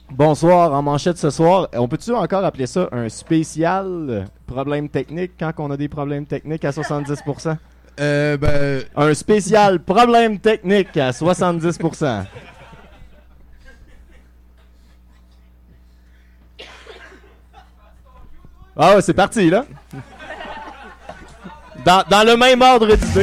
Bonsoir, en manchette ce soir. On peut-tu encore appeler ça un spécial problème technique quand on a des problèmes techniques à 70%? Un spécial problème technique à 70%. Ah ouais, c'est parti, là. Dans le même ordre d'idée.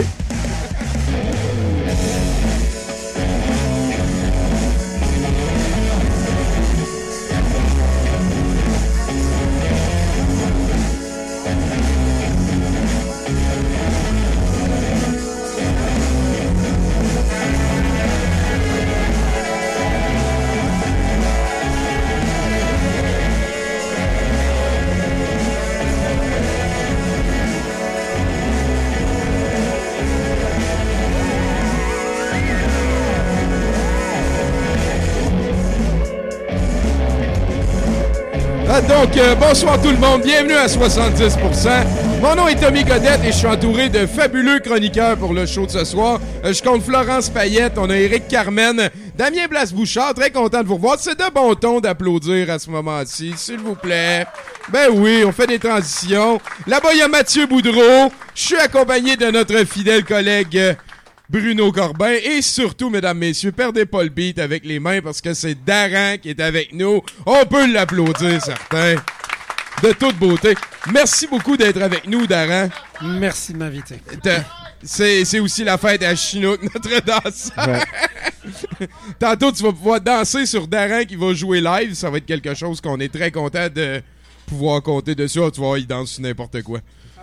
Bonsoir tout le monde, bienvenue à 70%. Mon nom est Tommy Godette et je suis entouré de fabuleux chroniqueurs pour le show de ce soir. Je compte Florence Payette, on a Éric Carmen, Damien Blas-Bouchard, très content de vous revoir. C'est de bon ton d'applaudir à ce moment-ci, s'il vous plaît. Ben oui, on fait des transitions. Là-bas, il y a Mathieu Boudreau. Je suis accompagné de notre fidèle collègue Bruno Corbin et surtout, mesdames, messieurs, perdez pas le beat avec les mains parce que c'est Daran qui est avec nous. On peut l'applaudir, certains. De toute beauté. Merci beaucoup d'être avec nous, Daran. Merci de m'inviter. C'est aussi la fête à Chinook, notre danseur. Ouais. Tantôt, tu vas pouvoir danser sur Daran qui va jouer live. Ça va être quelque chose qu'on est très content de pouvoir compter dessus. Oh, tu vois, il danse sur n'importe quoi.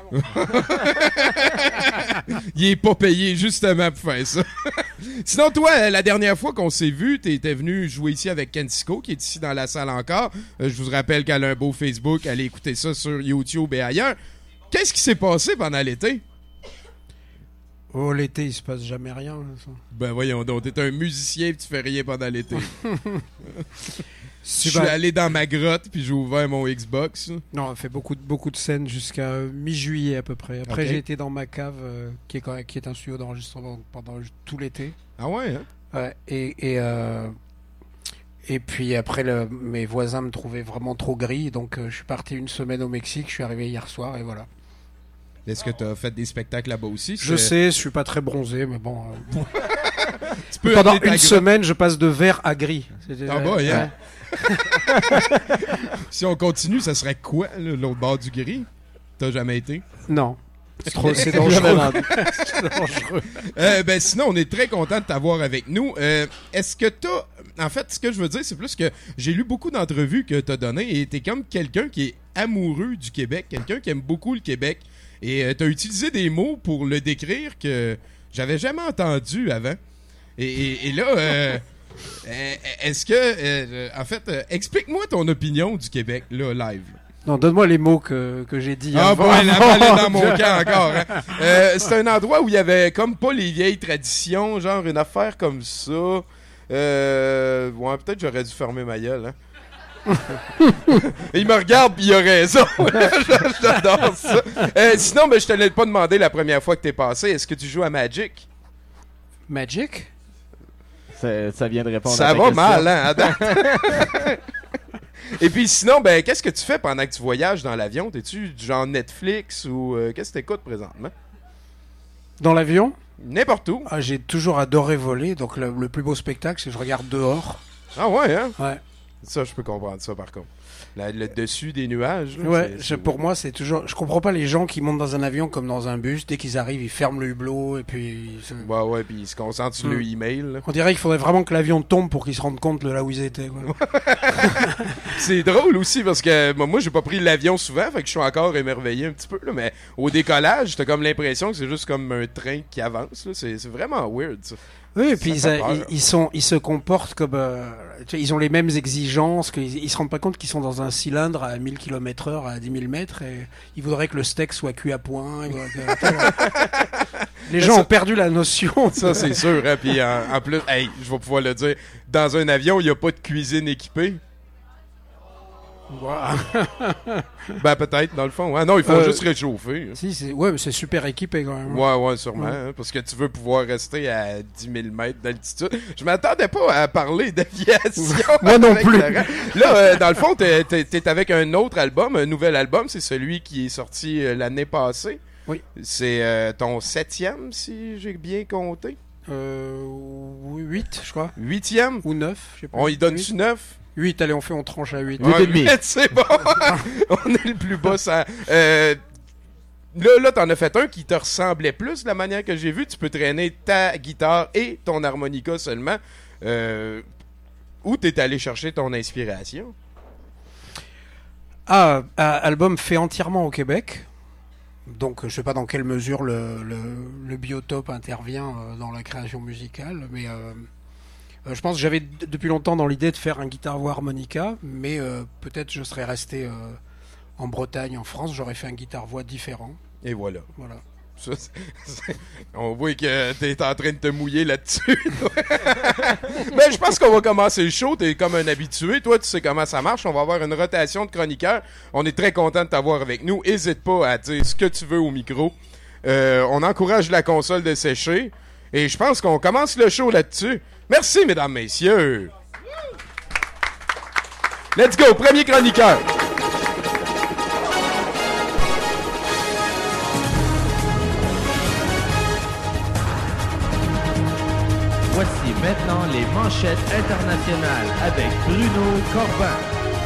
Il est pas payé justement pour faire ça. Sinon, toi, la dernière fois qu'on s'est vu, t'étais venu jouer ici avec Kensico, qui est ici dans la salle encore. Je vous rappelle qu'elle a un beau Facebook. Allez écouter ça sur YouTube et ailleurs. Qu'est-ce qui s'est passé pendant l'été? Oh, l'été, il se passe jamais rien. Ça. Ben voyons donc, t'es un musicien et tu fais rien pendant l'été. Je suis allé dans ma grotte puis j'ai ouvert mon Xbox. Non, on fait beaucoup de scènes jusqu'à mi-juillet à peu près. Après, okay. J'ai été dans ma cave, qui est un studio d'enregistrement pendant tout l'été. Ah ouais, hein? Ouais, et puis après, mes voisins me trouvaient vraiment trop gris, donc je suis parti une semaine au Mexique, je suis arrivé hier soir et voilà. Est-ce que tu as fait des spectacles là-bas aussi? Je sais, je suis pas très bronzé, mais bon. Pendant une semaine, je passe de vert à gris. Ah bah, yeah. Si on continue, ça serait quoi, là, l'autre bord du gris? T'as jamais été? Non. C'est dangereux. Ben sinon, on est très content de t'avoir avec nous. Est-ce que t'as... En fait, ce que je veux dire, c'est plus que j'ai lu beaucoup d'entrevues que t'as données et t'es comme quelqu'un qui est amoureux du Québec, quelqu'un qui aime beaucoup le Québec. Et t'as utilisé des mots pour le décrire que j'avais jamais entendu avant. Et là... est-ce que... en fait, explique-moi ton opinion du Québec, là, live. Non, donne-moi les mots que j'ai dit. Ah bon, la balle est dans mon camp encore. Hein? C'est un endroit où il y avait comme pas les vieilles traditions, genre une affaire comme ça. Ouais, peut-être j'aurais dû fermer ma gueule. Hein? Il me regarde pis il a raison. J'adore ça. Sinon, je te l'ai pas demandé la première fois que t'es passé. Est-ce que tu joues à Magic? Magic? Ça vient de répondre ça à ta va question. mal, hein, Adam? Et puis sinon, qu'est-ce que tu fais pendant que tu voyages dans l'avion? T'es-tu du genre Netflix ou qu'est-ce que t'écoutes présentement? Dans l'avion? N'importe où. Ah, j'ai toujours adoré voler, donc le plus beau spectacle, c'est que je regarde dehors. Ah ouais, hein? Ouais. Ça, je peux comprendre ça, par contre. Le dessus des nuages. Là, ouais, pour moi, c'est toujours... Je comprends pas les gens qui montent dans un avion comme dans un bus. Dès qu'ils arrivent, ils ferment le hublot et puis... Ouais, puis ils se concentrent sur le email. Là. On dirait qu'il faudrait vraiment que l'avion tombe pour qu'ils se rendent compte de là où ils étaient. Quoi. C'est drôle aussi parce que moi, j'ai pas pris l'avion souvent, fait que je suis encore émerveillé un petit peu. Là, mais au décollage, t'as comme l'impression que c'est juste comme un train qui avance. Là. C'est vraiment weird, ça. Oui, et puis ils se comportent comme... ils ont les mêmes exigences, ils se rendent pas compte qu'ils sont dans un cylindre à 1000 km/h, à 10 000 mètres, et ils voudraient que le steak soit cuit à point. Les gens ont perdu la notion. Ça, c'est sûr. Hein? Puis en plus, je vais pouvoir le dire, dans un avion, il n'y a pas de cuisine équipée. Ben peut-être dans le fond. Non, il faut juste réchauffer. Mais c'est super équipé quand même. Ouais, sûrement. Hein, parce que tu veux pouvoir rester à 10 000 mètres d'altitude. Je m'attendais pas à parler d'aviation. Moi non plus. Là, dans le fond, t'es avec un autre album, un nouvel album. C'est celui qui est sorti l'année passée. Oui. C'est ton 7e, si j'ai bien compté. 8, je crois. 8e? Ou 9, je sais pas. On y donne-tu 9? 8, allez, on tranche à 8. 8,5. C'est bon. On est le plus bas. Ça. Là, t'en as fait un qui te ressemblait plus de la manière que j'ai vu. Tu peux traîner ta guitare et ton harmonica seulement. Où t'es allé chercher ton inspiration? Album fait entièrement au Québec. Donc, je sais pas dans quelle mesure le biotope intervient dans la création musicale, mais je pense que j'avais depuis longtemps dans l'idée de faire un guitare-voix harmonica, mais peut-être je serais resté en Bretagne, en France, j'aurais fait un guitare-voix différent. Et voilà. Ça, on voit que t'es en train de te mouiller là-dessus. Mais je pense qu'on va commencer le show. T'es comme un habitué. Toi, tu sais comment ça marche. On va avoir une rotation de chroniqueurs. On est très content de t'avoir avec nous. Hésite pas à dire ce que tu veux au micro. On encourage la console de sécher. Et je pense qu'on commence le show là-dessus. Merci, mesdames, messieurs. Let's go. Premier chroniqueur. Voici maintenant les manchettes internationales avec Bruno Corbin.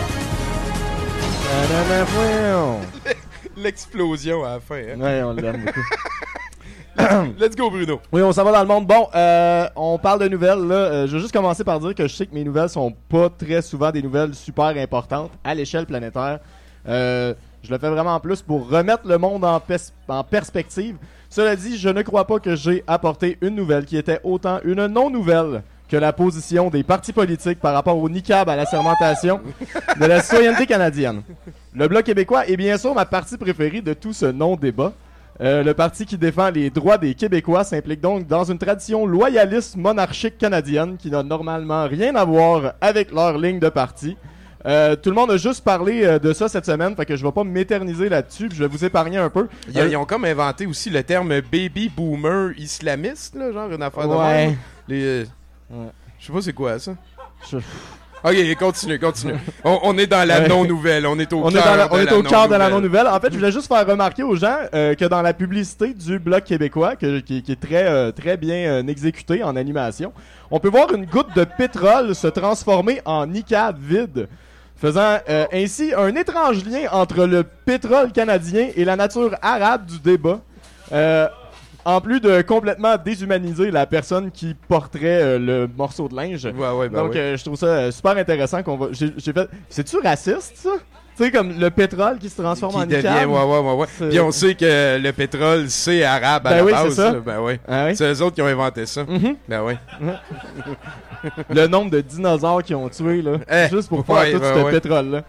L'explosion à la fin. Hein? Ouais, on l'aime beaucoup. Let's go, Bruno. Oui, on s'en va dans le monde. Bon, on parle de nouvelles. Là. Je vais juste commencer par dire que je sais que mes nouvelles sont pas très souvent des nouvelles super importantes à l'échelle planétaire. Je le fais vraiment plus pour remettre le monde en perspective. Cela dit, je ne crois pas que j'ai apporté une nouvelle qui était autant une non-nouvelle que la position des partis politiques par rapport au niqab à la sermentation de la citoyenneté canadienne. Le Bloc québécois est bien sûr ma partie préférée de tout ce non-débat. Le parti qui défend les droits des Québécois s'implique donc dans une tradition loyaliste monarchique canadienne qui n'a normalement rien à voir avec leur ligne de parti. Tout le monde a juste parlé de ça cette semaine, fait que je vais pas m'éterniser là-dessus, puis je vais vous épargner un peu. Ils ont comme inventé aussi le terme baby boomer islamiste, là, genre une affaire de même. Je sais pas c'est quoi ça. Ok, continue. On est dans la non-nouvelle, on est au cœur de la non-nouvelle. En fait, je voulais juste faire remarquer aux gens que dans la publicité du Bloc québécois, qui est très, très bien exécutée en animation, on peut voir une goutte de pétrole se transformer en niqab vide, faisant ainsi un étrange lien entre le pétrole canadien et la nature arabe du débat. En plus de complètement déshumaniser la personne qui porterait le morceau de linge. Donc, je trouve ça super intéressant qu'on va... J'ai fait... C'est-tu raciste, ça? Tu sais, comme le pétrole qui se transforme en niqab. Ouais. Puis on sait que le pétrole, c'est arabe à la base. C'est ça. C'est eux autres qui ont inventé ça. Ben oui. Le nombre de dinosaures qu'ils ont tués, là. Juste pour faire tout ce pétrole-là.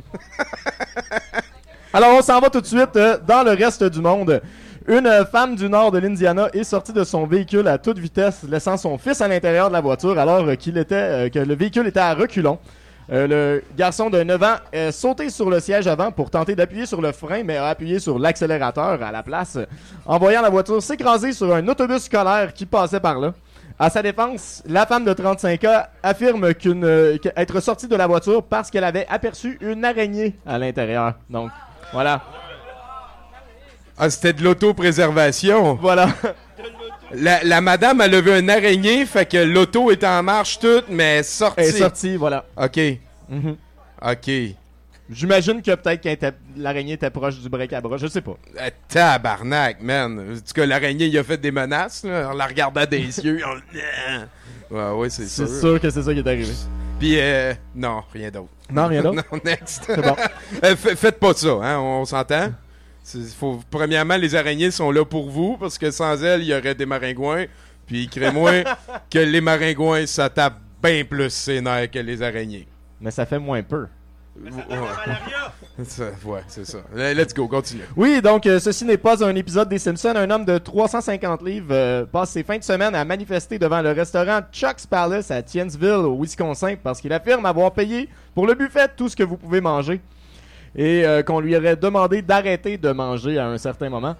Alors, on s'en va tout de suite dans le reste du monde. Une femme du nord de l'Indiana est sortie de son véhicule à toute vitesse, laissant son fils à l'intérieur de la voiture alors que le véhicule était à reculons. Le garçon de 9 ans a sauté sur le siège avant pour tenter d'appuyer sur le frein, mais a appuyé sur l'accélérateur à la place, en voyant la voiture s'écraser sur un autobus scolaire qui passait par là. À sa défense, la femme de 35 ans affirme qu'être sortie de la voiture parce qu'elle avait aperçu une araignée à l'intérieur. Donc, voilà. Ah, c'était de l'autopréservation. Voilà. La madame a levé une araignée, fait que l'auto est en marche toute, mais sortie. Elle est sortie, voilà. OK. OK. J'imagine que peut-être l'araignée était proche du break-à-bras, je sais pas. Tabarnak, man. En tout cas, l'araignée, il a fait des menaces, là, en la regardant des yeux. Ouais, c'est sûr. C'est sûr que c'est ça qui est arrivé. Puis, non, rien d'autre. Non, rien d'autre? Non, next. C'est bon. Faites pas ça, hein, on s'entend? Premièrement, les araignées sont là pour vous, parce que sans elles, il y aurait des maringouins. Puis, crée-moi que les maringouins, ça tape bien plus ses nerfs que les araignées. Mais ça fait moins peur. Ouais, c'est ça. Let's go, continue. Oui, donc ceci n'est pas un épisode des Simpsons. Un homme de 350 livres passe ses fins de semaine à manifester devant le restaurant Chuck's Palace à Tiensville, au Wisconsin, parce qu'il affirme avoir payé pour le buffet tout ce que vous pouvez manger et qu'on lui aurait demandé d'arrêter de manger à un certain moment.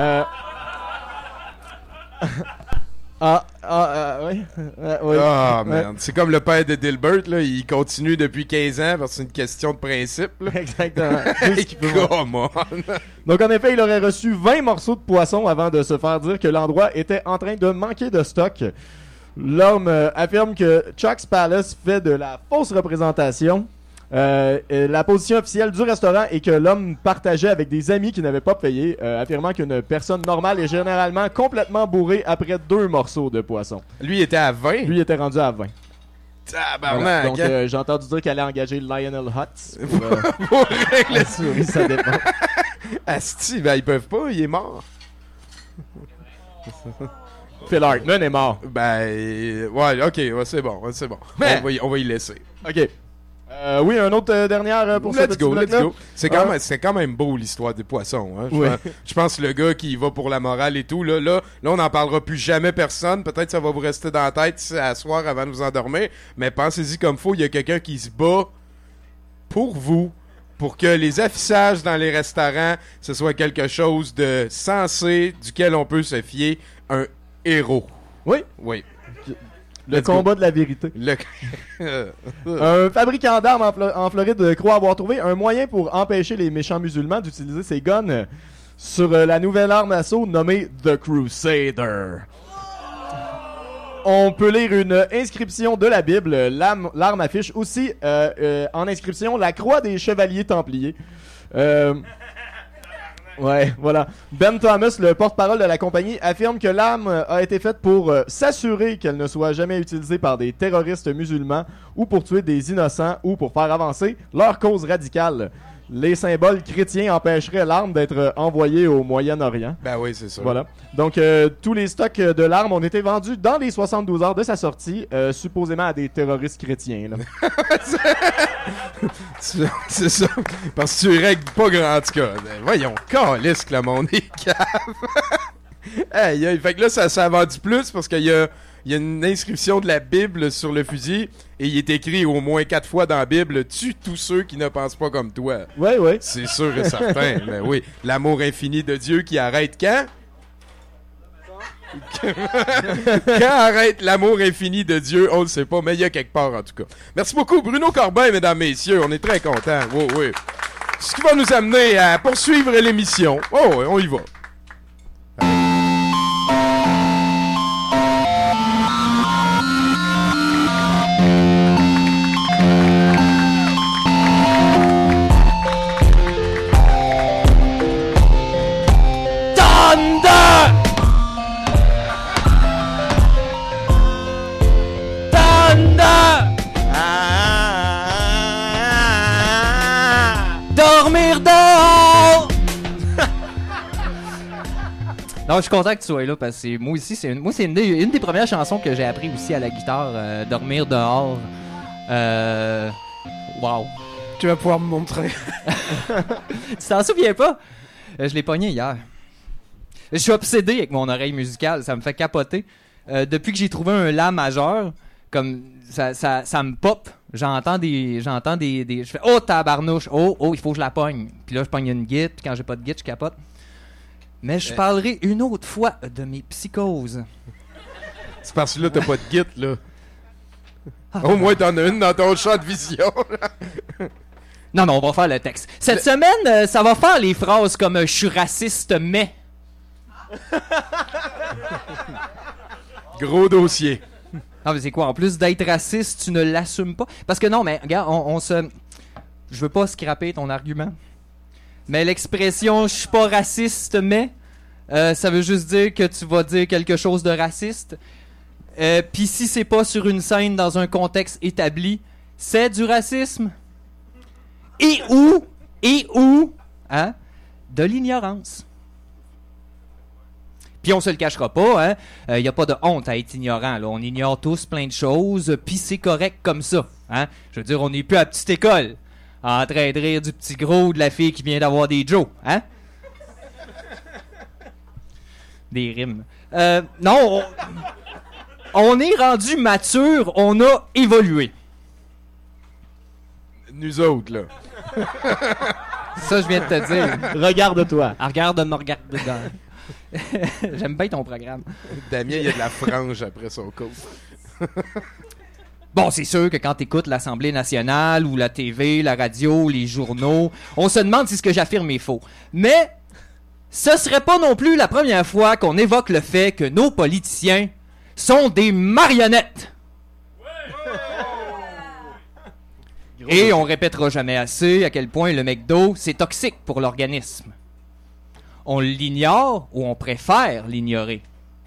Oui. Man. C'est comme le père de Dilbert, là. Il continue depuis 15 ans parce que c'est une question de principe, là. Exactement. Come on. Donc, en effet, il aurait reçu 20 morceaux de poisson avant de se faire dire que l'endroit était en train de manquer de stock. L'homme affirme que Chuck's Palace fait de la fausse représentation. La position officielle du restaurant est que l'homme partageait avec des amis qui n'avaient pas payé, affirmant qu'une personne normale est généralement complètement bourrée après 2 morceaux de poisson. Lui était à 20? Lui était rendu à 20. Tabarnak! Donc, j'ai entendu dire qu'elle allait engager Lionel Hutz pour régler ça. Oui, ça dépend. Asti, ben ils peuvent pas, il est mort. Phil Hartman est mort. Ben, ouais, ok, ouais, c'est bon. Mais on va y laisser. Ok. Oui, un autre dernière pour ce petit bloc-là. Let's go. C'est quand même beau l'histoire des poissons. Hein? Je pense que le gars qui va pour la morale et tout, là, on n'en parlera plus jamais personne. Peut-être que ça va vous rester dans la tête à soir avant de vous endormir. Mais pensez-y comme faut, il y a quelqu'un qui se bat pour vous, pour que les affichages dans les restaurants, ce soit quelque chose de sensé, duquel on peut se fier. Un héros. Oui. Le combat de la vérité. Un fabricant d'armes en Floride croit avoir trouvé un moyen pour empêcher les méchants musulmans d'utiliser ses guns sur la nouvelle arme d'assaut nommée The Crusader. On peut lire une inscription de la Bible. L'arme affiche aussi en inscription la croix des chevaliers templiers. Ouais, voilà. Ben Thomas, le porte-parole de la compagnie, affirme que l'arme a été faite pour s'assurer qu'elle ne soit jamais utilisée par des terroristes musulmans ou pour tuer des innocents ou pour faire avancer leur cause radicale. Les symboles chrétiens empêcheraient l'arme d'être envoyée au Moyen-Orient. Ben oui, c'est ça. Voilà. Donc, tous les stocks de l'arme ont été vendus dans les 72 heures de sa sortie, supposément à des terroristes chrétiens. Là. C'est ça. Parce que tu règles pas grand, en tout cas. Voyons, calisse que le monde est cave. Hey, fait que là, ça a vendu plus parce qu'il y a une inscription de la Bible sur le fusil et il est écrit au moins 4 fois dans la Bible « Tue tous ceux qui ne pensent pas comme toi ». Ouais. C'est sûr et certain. Mais oui, l'amour infini de Dieu qui arrête quand? Quand arrête l'amour infini de Dieu, on ne sait pas, mais il y a quelque part en tout cas. Merci beaucoup Bruno Corbin, mesdames, messieurs, on est très contents. Oui. Ce qui va nous amener à poursuivre l'émission. Oh oui, on y va. Dormir dehors! Non, je suis content que tu sois là parce que moi aussi, c'est une des premières chansons que j'ai appris aussi à la guitare, Dormir dehors. Wow. Tu vas pouvoir me montrer. Tu t'en souviens pas? Je l'ai pogné hier. Je suis obsédé avec mon oreille musicale, ça me fait capoter. Depuis que j'ai trouvé un La majeur, comme ça me pop. J'entends des je fais oh tabarnouche, oh il faut que je la pogne. Puis là je pogne une guitare, puis quand j'ai pas de guitare, je capote. Mais je parlerai une autre fois de mes psychoses. C'est parce que là t'as pas de guitare là. Au moins t'en as une dans ton champ de vision. Non, on va faire le texte. Cette semaine, ça va faire les phrases comme je suis raciste mais. Gros dossier. Ah, mais c'est quoi? En plus d'être raciste, tu ne l'assumes pas? Parce que non, mais regarde, on se... Je veux pas scraper ton argument. Mais l'expression « je suis pas raciste, mais », ça veut juste dire que tu vas dire quelque chose de raciste. Puis si c'est pas sur une scène dans un contexte établi, c'est du racisme. Et où, hein? De l'ignorance. Puis on se le cachera pas, hein? Y a pas de honte à être ignorant, là. On ignore tous plein de choses, puis c'est correct comme ça, hein? Je veux dire, on n'est plus à petite école. En train de rire du petit gros de la fille qui vient d'avoir des Joe, hein? Des rimes. Non, on est rendu mature, on a évolué. Nous autres, là. Ça, je viens de te dire. Regarde-toi. Regarde-moi, regarde dedans. J'aime bien ton programme. Damien, il y a de la frange après son cours. Bon, c'est sûr que quand t'écoutes l'Assemblée nationale ou la TV, la radio, les journaux, on se demande si ce que j'affirme est faux. Mais ce serait pas non plus la première fois qu'on évoque le fait que nos politiciens sont des marionnettes. Et on répétera jamais assez à quel point le McDo, c'est toxique pour l'organisme. On l'ignore ou on préfère l'ignorer.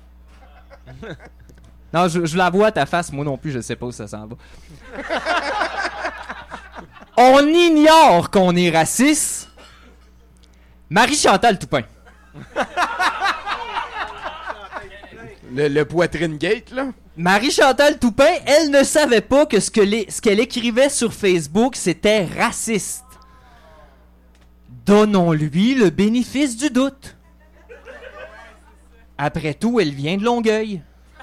Non, je la vois à ta face, moi non plus, je sais pas où ça s'en va. On ignore qu'on est raciste. Marie-Chantal Toupin. Le poitrine gate, là? Marie-Chantal Toupin, elle ne savait pas que ce qu'elle écrivait sur Facebook, c'était raciste. Donnons-lui le bénéfice du doute. Après tout, elle vient de Longueuil.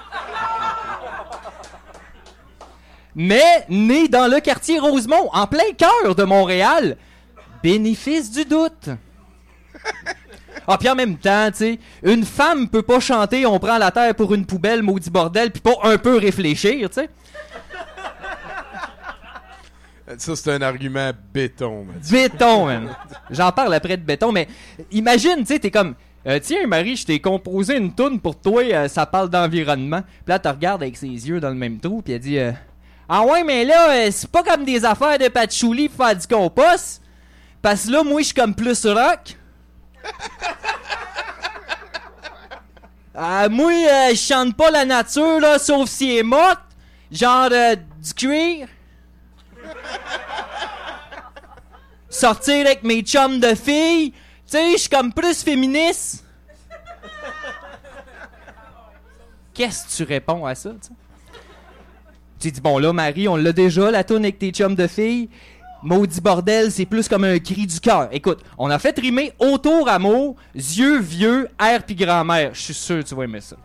Mais, née dans le quartier Rosemont, en plein cœur de Montréal, bénéfice du doute. Ah, puis en même temps, tu sais, une femme peut pas chanter « On prend la terre pour une poubelle, maudit bordel », puis pas un peu réfléchir, tu sais. Ça, c'est un argument béton, Mathieu. Béton, man. J'en parle après de béton, mais imagine, tu sais, t'es comme tiens, Marie, je t'ai composé une toune pour toi, ça parle d'environnement. Puis là, tu regardes avec ses yeux dans le même trou, puis elle dit ah ouais, mais là, c'est pas comme des affaires de patchouli pour faire du compost. Parce que là, moi, je suis comme plus rock. Moi, je chante pas la nature, là, sauf si elle est morte. Genre, du cuir. Sortir avec mes chums de filles. Tu sais, je suis comme plus féministe. Qu'est-ce que tu réponds à ça, tu sais? Tu dis, bon là, Marie, on l'a déjà, la toune avec tes chums de filles. Maudit bordel, c'est plus comme un cri du cœur. Écoute, on a fait rimer autour amour, yeux vieux, air pis grand-mère. Je suis sûr que tu vas aimer ça.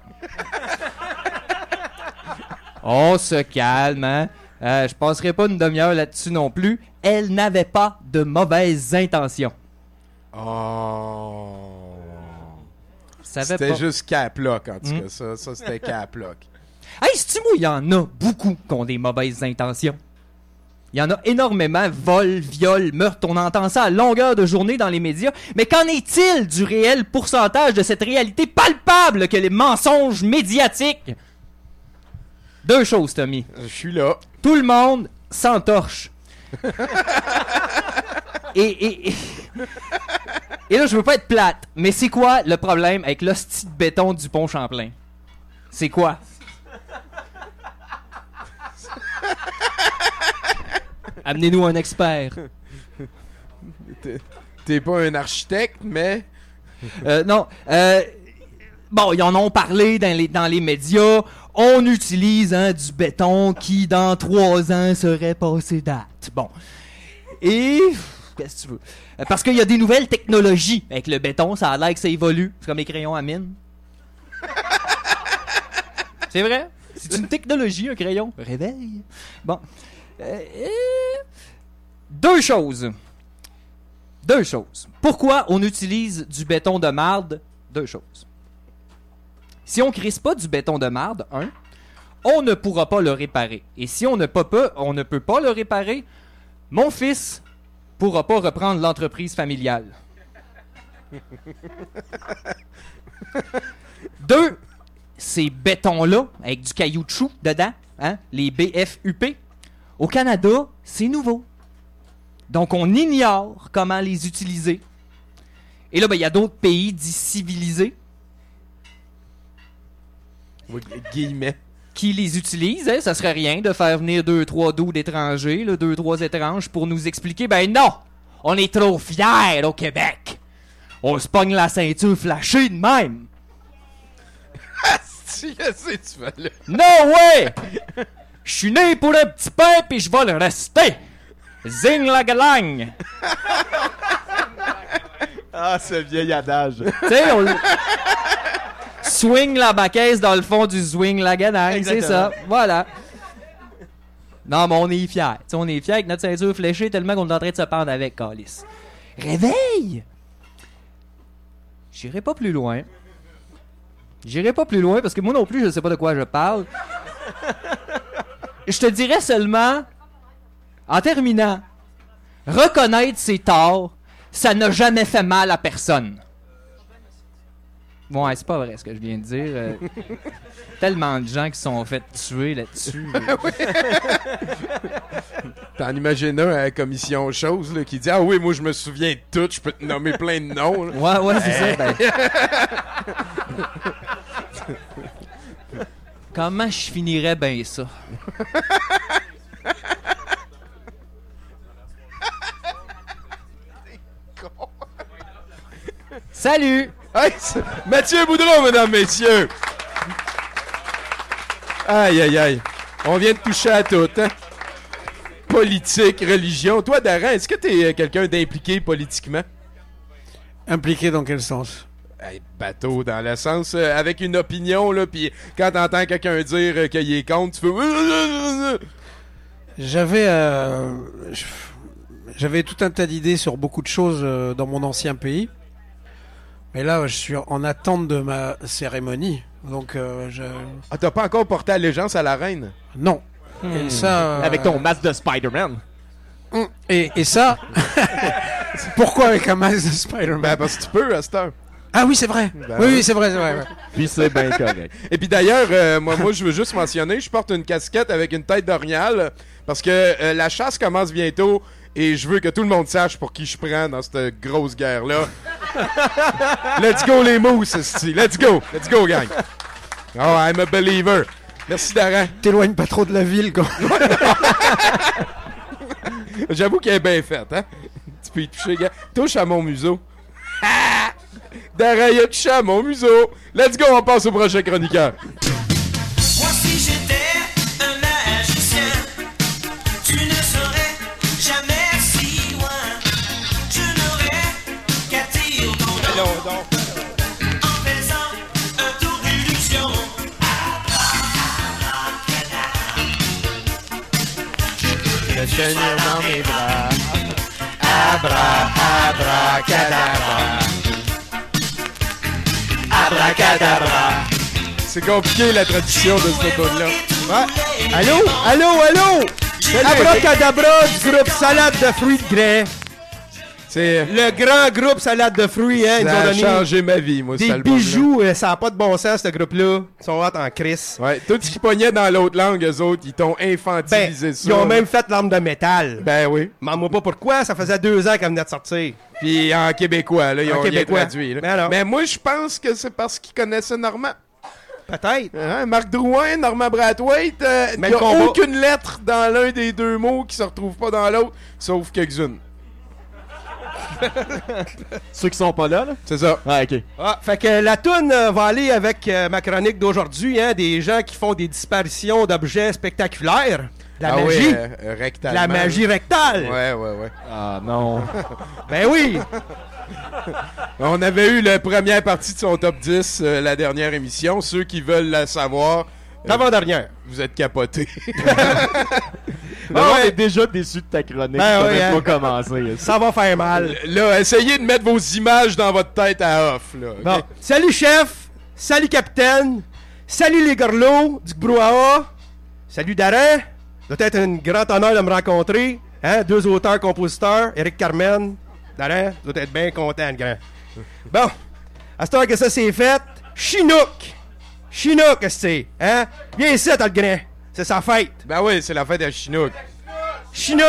On se calme, hein? Je passerai pas une demi-heure là-dessus non plus. Elle n'avait pas de mauvaises intentions. Oh. C'était juste Cap-Lock, en tout cas. Ça, c'était Cap-Lock. Hey, c'est-tu moi, il y en a beaucoup qui ont des mauvaises intentions. Il y en a énormément, vol, viol, meurtre, on entend ça à longueur de journée dans les médias. Mais qu'en est-il du réel pourcentage de cette réalité palpable que les mensonges médiatiques? Deux choses, Tommy. Je suis là. Tout le monde s'entorche. Et là, je veux pas être plate, mais c'est quoi le problème avec l'hostie de béton du pont Champlain? C'est quoi? Amenez-nous un expert. T'es pas un architecte, mais... Non. Bon, ils en ont parlé dans les médias. On utilise du béton qui, dans 3 ans, serait passé date. Bon. Et... Qu'est-ce que tu veux? Parce qu'il y a des nouvelles technologies. Avec le béton, ça a l'air que ça évolue. C'est comme les crayons à mine. C'est vrai? C'est une technologie, un crayon. Réveille. Bon. Deux choses. Pourquoi on utilise du béton de marde? 2 choses. Si on crisse pas du béton de marde, on ne pourra pas le réparer. Et si on ne peut pas le réparer, mon fils pourra pas reprendre l'entreprise familiale. 2, ces bétons-là, avec du caoutchouc dedans, les BFUP, au Canada, c'est nouveau. Donc, on ignore comment les utiliser. Et là, il y a d'autres pays dits civilisés. Oui, guillemets. Qui les utilisent. Ça serait rien de faire venir 2-3 douds d'étrangers, 2-3 étranges, pour nous expliquer, ben non, on est trop fiers au Québec. On se pogne la ceinture flashée de même. Qu'est-ce que tu fais là? Non, ouais! Je suis né pour un petit pain, puis je vais le rester. Zing la galang! Ah, ce vieil adage. Tu sais, on... Swing la baquette dans le fond du swing la galang, c'est ça. Voilà. Non, mais on est fiers. T'sais, on est fiers avec notre ceinture fléchée tellement qu'on est en train de se pendre avec, Calice. Réveille! J'irai pas plus loin. Parce que moi non plus, je sais pas de quoi je parle. Je te dirais seulement, en terminant, reconnaître ses torts, ça n'a jamais fait mal à personne. Ouais, c'est pas vrai ce que je viens de dire. Tellement de gens qui sont fait tuer là-dessus. T'en imagines un à la commission chose là, qui dit « Ah oui, moi je me souviens de tout, je peux te nommer plein de noms. » Ouais, c'est ça. Ben... Comment je finirais bien ça? Salut! Hey, Mathieu Boudreau, mesdames, messieurs! Aïe, aïe, aïe. On vient de toucher à tout, hein? Politique, religion. Toi, Darin, est-ce que t'es quelqu'un d'impliqué politiquement? Impliqué dans quel sens? Hey, bateau, dans le sens, avec une opinion, là, pis quand t'entends quelqu'un dire qu'il est contre, tu fais... J'avais tout un tas d'idées sur beaucoup de choses dans mon ancien pays. Mais là, je suis en attente de ma cérémonie. Donc, Ah, t'as pas encore porté allégeance à la reine? Non. Et ça... Avec ton masque de Spider-Man. Et ça... Pourquoi avec un masque de Spider-Man? Ben, parce que tu peux, à cette heure. Ah oui, c'est vrai. Ben, oui, c'est vrai. Ouais. Puis c'est bien correct. Et puis d'ailleurs, moi, je veux juste mentionner, je porte une casquette avec une tête d'orignal parce que la chasse commence bientôt et je veux que tout le monde sache pour qui je prends dans cette grosse guerre-là. Let's go les mousses, esti. Let's go, gang. Oh, I'm a believer. Merci, Daran. T'éloignes pas trop de la ville, quoi. J'avoue qu'elle est bien faite, hein. Tu peux y toucher, gars. Touche à mon museau. Daran, il a touché à mon museau. Let's go, on passe au prochain chroniqueur. Moi si j'étais un magicien, tu ne serais jamais si loin. Je n'aurais qu'à tirer ton nom en faisant un tour d'illusion. Je peux te tenir dans mes bras. Abracadabra. Abracadabra. C'est compliqué la traduction de ce code-là. Ouais. Allô? Abracadabra du groupe Salade de fruits de grès. C'est... Le grand groupe Salade de fruits, hein, ils nous Ça ont a donné changé ma vie, moi, cet des album-là. bijoux, ça n'a pas de bon sens, ce groupe-là. Ils sont hot en crise. Ouais, tout ce qui pognait dans l'autre langue, eux autres, ils t'ont infantilisé ça. Ils ont même fait l'arme de métal. Ben oui. Demande-moi pas pourquoi, ça faisait 2 ans qu'elle venait de sortir. Puis en québécois, là, ils En ont rien québécois. traduit. Là. Mais alors? Mais moi, je pense que c'est parce qu'ils connaissaient Normand. Peut-être. Hein, Marc Drouin, Normand Brathwaite, il n'y Même a combat. aucune lettre dans l'un des deux mots qui se retrouvent pas dans l'autre, sauf quelques-unes. Ceux qui sont pas là, là? C'est ça. Ah, ok. Ah, fait que la toune va aller avec ma chronique d'aujourd'hui, hein, des gens qui font des disparitions d'objets spectaculaires. La magie. Oui, rectalement. La magie rectale. Ouais. Ah, non. Ben oui. On avait eu la première partie de son top 10 la dernière émission. Ceux qui veulent la savoir, L'avant-dernière. vous êtes capotés. Non, on est déjà déçu de ta chronique. Ben Ça oui, va hein. pas commencer. Ça va faire mal. Là, essayez de mettre vos images dans votre tête à off. Là, ok? Bon. Salut chef. Salut capitaine. Salut les gorlots du brouhaha. Salut Darin. Doit être un grand honneur de me rencontrer. Hein? 2 auteurs-compositeurs. Éric Carmen. Darin. Doit être bien content, le grand. Bon. À cette heure que ça c'est fait, Chinook. Chinook, qu'est-ce que c'est? Hein? Viens ici, t'as le grand. C'est sa fête. Ben oui, c'est la fête à Chinook. Chinook!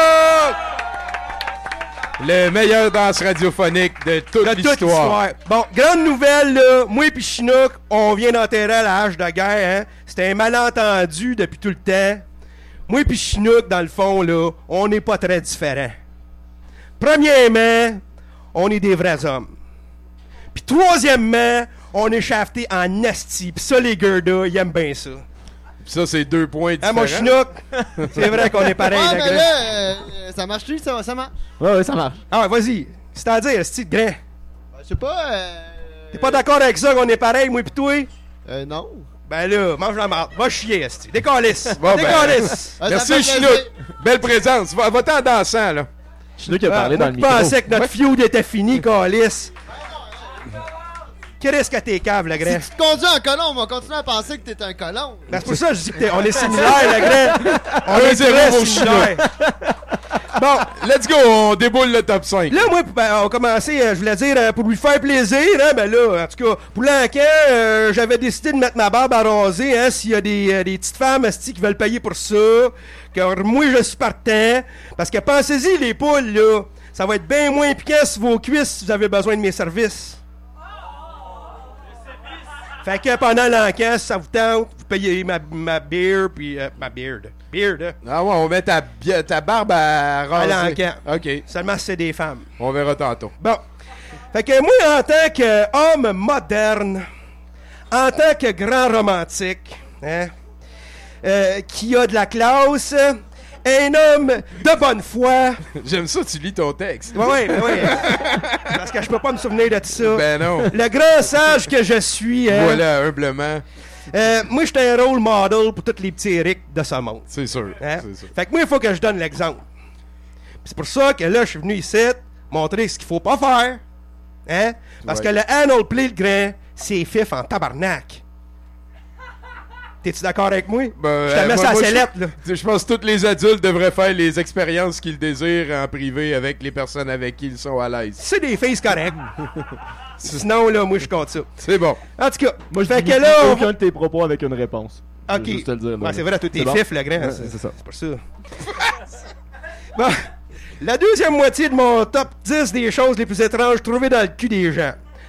Le meilleur danse radiophonique de toute l'histoire. Bon, grande nouvelle, là. Moi et Chinook, on vient d'enterrer à la hache de guerre, hein. C'était un malentendu depuis tout le temps. Moi et Chinook, dans le fond, là, on n'est pas très différents. Premièrement, on est des vrais hommes. Puis troisièmement, on est shafté en asti. Puis ça, les Gerda, ils aiment bien ça. Ça, c'est 2 points différents. Mon chinook, c'est vrai qu'on est pareil. Ouais, mais là, ça marche-tu? Ça marche? Ouais, ça marche. Ah, vas-y. C'est-à-dire, c'est grand. Je sais pas. T'es pas d'accord avec ça qu'on est pareil, moi pis toi? Non. Ben là, mange la marde. Va chier, esti. Décalisse. Bon, ben, Décalisse. Merci, Chinook. Belle présence. Va-t'en dansant, là. Chinook a parlé dans le Je micro. pensais que notre feud était fini, calice. Qu'est-ce que t'es cave, le grand? Si tu te conduis en colon, on va continuer à penser que t'es un colon. Ben, c'est pour ça que je dis qu'on est similaires, le grand. On est très similaires. Bon, let's go, on déboule le top 5. Là, moi, ben, on commençait, je voulais dire, pour lui faire plaisir, hein, ben là, en tout cas, pour l'enquête, j'avais décidé de mettre ma barbe à raser, hein, s'il y a des petites femmes, esti, qui veulent payer pour ça, que moi, je suis partant, parce que pensez-y, les poules, là, ça va être bien moins piquant sur vos cuisses si vous avez besoin de mes services. Fait que pendant l'enquête, si ça vous tente, vous payez ma beard, puis ma beard. Beard, hein? Ah ouais, on met ta barbe à raser. À l'enquête. OK. Seulement si c'est des femmes. On verra tantôt. Bon. Fait que moi, en tant qu'homme moderne, en tant que grand romantique, hein, qui a de la classe, un homme de bonne foi. J'aime ça, tu lis ton texte. Ouais. Parce que je peux pas me souvenir de tout ça. Ben non. Le grand sage que je suis. Voilà, humblement. Moi, j'étais un role model pour tous les petits Eric de ce monde. C'est sûr. Hein? C'est sûr. Fait que moi, il faut que je donne l'exemple. Puis c'est pour ça que là, je suis venu ici montrer ce qu'il faut pas faire. Hein? Parce que le anal play, le grand, c'est fif en tabarnak. T'es-tu d'accord avec moi? Ben, je te mets ça à moi, sellette, là. Je pense que tous les adultes devraient faire les expériences qu'ils désirent en privé avec les personnes avec qui ils sont à l'aise. C'est des filles correctes. Sinon, là, moi, je compte ça. C'est bon. En tout cas, Moi, je fait finis que là, on aucun de tes propos avec une réponse. OK. Je veux juste te le dire, là. Ouais, c'est vrai, tout est bon? fif, le grand. Ouais, c'est ça. C'est pour ça. Bon, la deuxième moitié de mon top 10 des choses les plus étranges trouvées dans le cul des gens.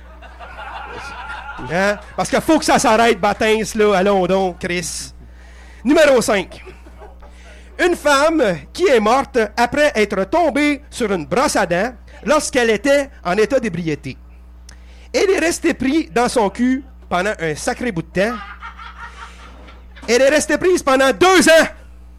Hein? Parce qu'il faut que ça s'arrête, Batins, là. Allons donc, Chris. Numéro 5. Une femme qui est morte après être tombée sur une brosse à dents lorsqu'elle était en état d'ébriété. Elle est restée prise dans son cul pendant un sacré bout de temps. Elle est restée prise pendant 2 ans.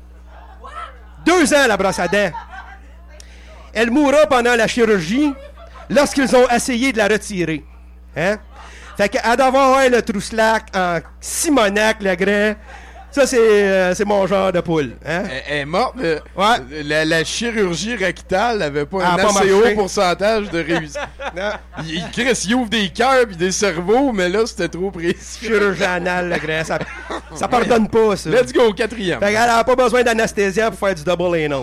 2 ans, la brosse à dents. Elle mourra pendant la chirurgie lorsqu'ils ont essayé de la retirer. Hein? Fait qu'elle doit avoir le trou slack en Simonac, le grand. Ça, c'est mon genre de poule. Hein? Elle est morte. Ouais. La chirurgie rectale n'avait pas Elle un a pas assez marché. haut pourcentage de réussite. Non. Chris, il ouvre des cœurs et des cerveaux, mais là, c'était trop précis. Chirurgie anale, le grand. Ça pardonne pas, ça. Let's go, 4e. Fait qu'elle n'a pas besoin d'anesthésia pour faire du double anal.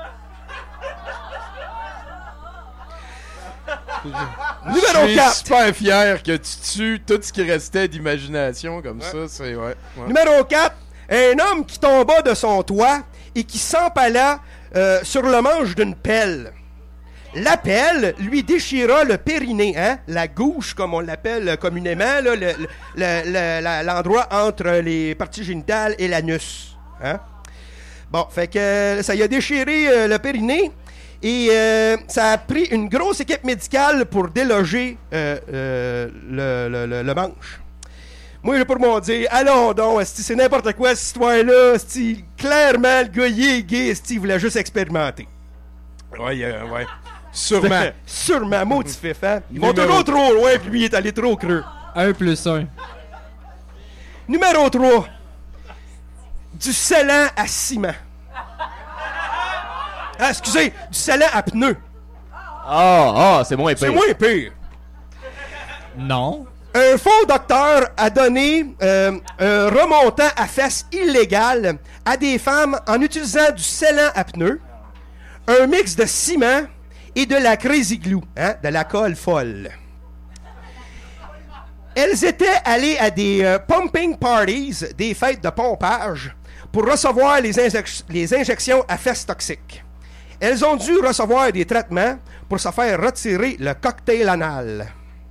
Numéro Je 4. suis super fier que tu tues tout ce qui restait d'imagination comme ça. C'est ouais. Numéro 4. Un homme qui tomba de son toit et qui s'empala sur le manche d'une pelle. La pelle lui déchira le périnée, hein? La gouche, comme on l'appelle communément, là, l'endroit entre les parties génitales et l'anus. Hein? Bon, fait que ça y a déchiré le périnée et ça a pris une grosse équipe médicale pour déloger le manche. Moi, j'ai pour mon dire, allons donc, c'est n'importe quoi cette histoire-là. Clairement, le gars, il est gay, il voulait juste expérimenter. Ouais. Sûrement. Sûrement, maudit fif, hein? Ils vont toujours trop loin, puis lui, il est allé trop creux. 1+1. Numéro 3. Du scellant à ciment. Ah, excusez, du scellant à pneus. C'est moins C'est pire. moins pire. Non. Un faux docteur a donné un remontant à fesses illégal à des femmes en utilisant du scellant à pneus, un mix de ciment et de la crazy glue, hein, de la colle folle. Elles étaient allées à des pumping parties, des fêtes de pompage, pour recevoir les injections à fesses toxiques. Elles ont dû recevoir des traitements pour se faire retirer le cocktail anal.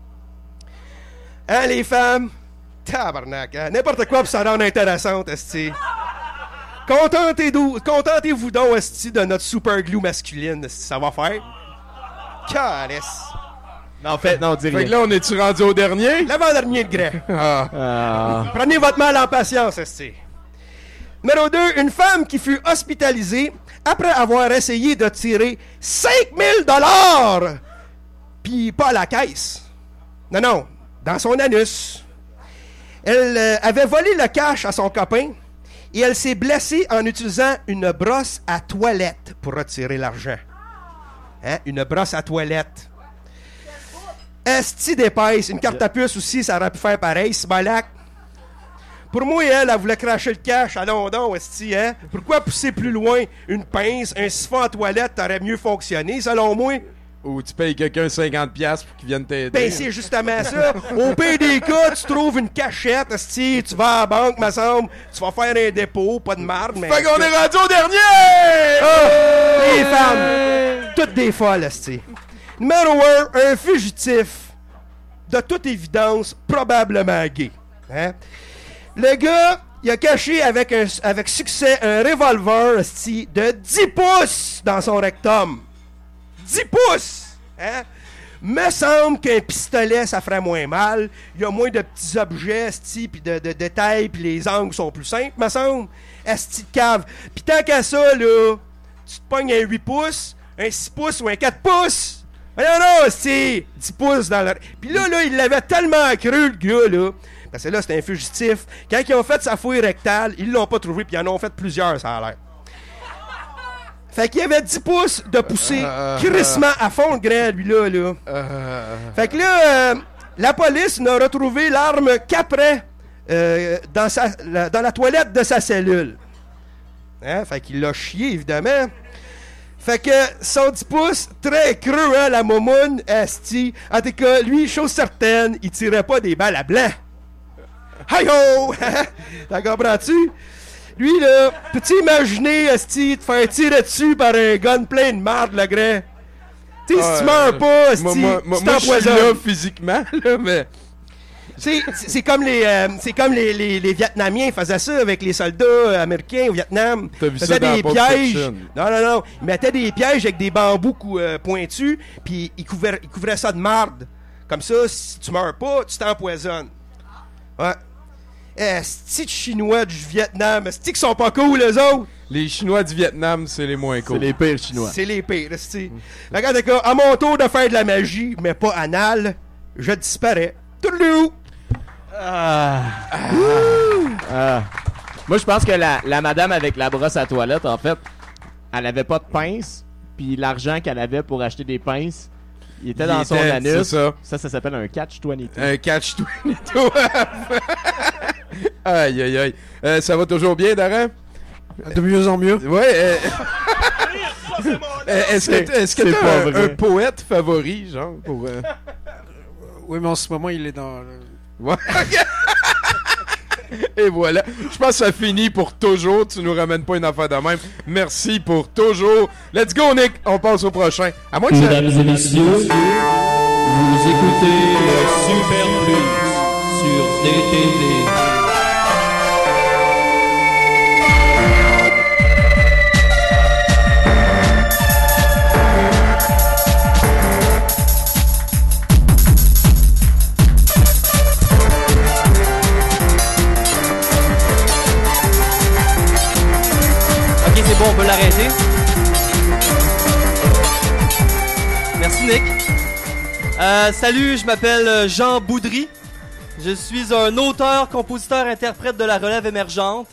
Hein, les femmes? Tabarnak, hein? N'importe quoi pour ça rendre intéressante, esti. Contentez-vous donc, esti, de notre super glue masculine, esti, ça va faire. Caresse. Non, en fait, non, dis Fait que rien. là, on est-tu rendu au dernier? L'avant-dernier de grand. Ah. Prenez votre mal en patience, esti. Numéro 2, une femme qui fut hospitalisée après avoir essayé de tirer 5000 $. Puis pas à la caisse. Non, dans son anus. Elle avait volé le cash à son copain et elle s'est blessée en utilisant une brosse à toilette pour retirer l'argent. Hein? Une brosse à toilette. Esti d'épaisse. Une carte à puce aussi, ça aurait pu faire pareil. Sibolac. Pour moi, elle voulait cracher le cash à London, esti, hein? Pourquoi pousser plus loin? Une pince, un siphon à toilette, t'aurait mieux fonctionné, selon moi. Ou tu payes quelqu'un 50$ pour qu'il vienne t'aider. Ben, c'est justement ça. Au pire des cas, tu trouves une cachette, esti, tu vas à la banque, me semble, tu vas faire un dépôt, pas de marde, mais... Fait qu'on est rendu au dernier! Les femmes, toutes des folles, esti. Numéro 1, un fugitif, de toute évidence, probablement gay. Hein? Le gars, il a caché avec succès un revolver, esti, de 10 pouces dans son rectum. 10 pouces! Hein? Me semble qu'un pistolet, ça ferait moins mal. Il y a moins de petits objets, esti, puis de détails, puis les angles sont plus simples, me semble. Esti de cave. Puis tant qu'à ça, là, tu te pognes un 8 pouces, un 6 pouces ou un 4 pouces. Non, esti! 10 pouces dans le... Puis là, il l'avait tellement cru, le gars, là. Parce que là, c'était un fugitif. Quand ils ont fait sa fouille rectale, ils l'ont pas trouvé, puis ils en ont fait plusieurs, ça a l'air. Fait qu'il y avait 10 pouces de poussée crissement à fond le grain, lui-là. Là. Fait que là, la police n'a retrouvé l'arme qu'après dans la toilette de sa cellule. Hein? Fait qu'il l'a chié, évidemment. Fait que son 10 pouces, très creux, hein, la momoune, esti. En tout cas, lui, chose certaine, il tirait pas des balles à blanc. Hi-ho! T'en comprends-tu? Lui, là, peux-tu imaginer, esti, te faire tirer dessus par un gun plein de marde, le grand? Tu sais, si tu meurs pas, esti, tu t'empoisonnes. Je suis là physiquement, là, mais... C'est comme les Vietnamiens faisaient ça avec les soldats américains au Vietnam. T'as vu Ils faisaient ça dans des Pulp pièges. Fiction. Non. Ils mettaient des pièges avec des bambous pointus, puis ils couvraient ça de marde. Comme ça, si tu meurs pas, tu t'empoisonnes. Ouais. Esti de Chinois du Vietnam, esti qu'ils sont pas cool, eux autres. Les Chinois du Vietnam, c'est les moins cool. C'est les pires Chinois. C'est les pires, esti. Regarde, à mon tour de faire de la magie, mais pas anal, je disparais. Tourlou! Moi, je pense que la madame avec la brosse à toilette, en fait, elle avait pas de pince, puis l'argent qu'elle avait pour acheter des pinces, il était dans son anus. Ça s'appelle un catch-22. Un catch-22. Aïe. Ça va toujours bien, Darren? De mieux en mieux. Ouais. Est-ce que t'as un poète favori, genre, pour... Oui, mais en ce moment, il est dans... Ouais. Et voilà. Je pense que ça finit pour toujours. Tu nous ramènes pas une affaire de même. Merci pour toujours. Let's go, Nick. On passe au prochain. À moins que Mesdames et messieurs, vous écoutez Super Plus sur DTV. Bon, on peut l'arrêter. Merci, Nick. Salut, je m'appelle Jean Boudry. Je suis un auteur, compositeur, interprète de la relève émergente.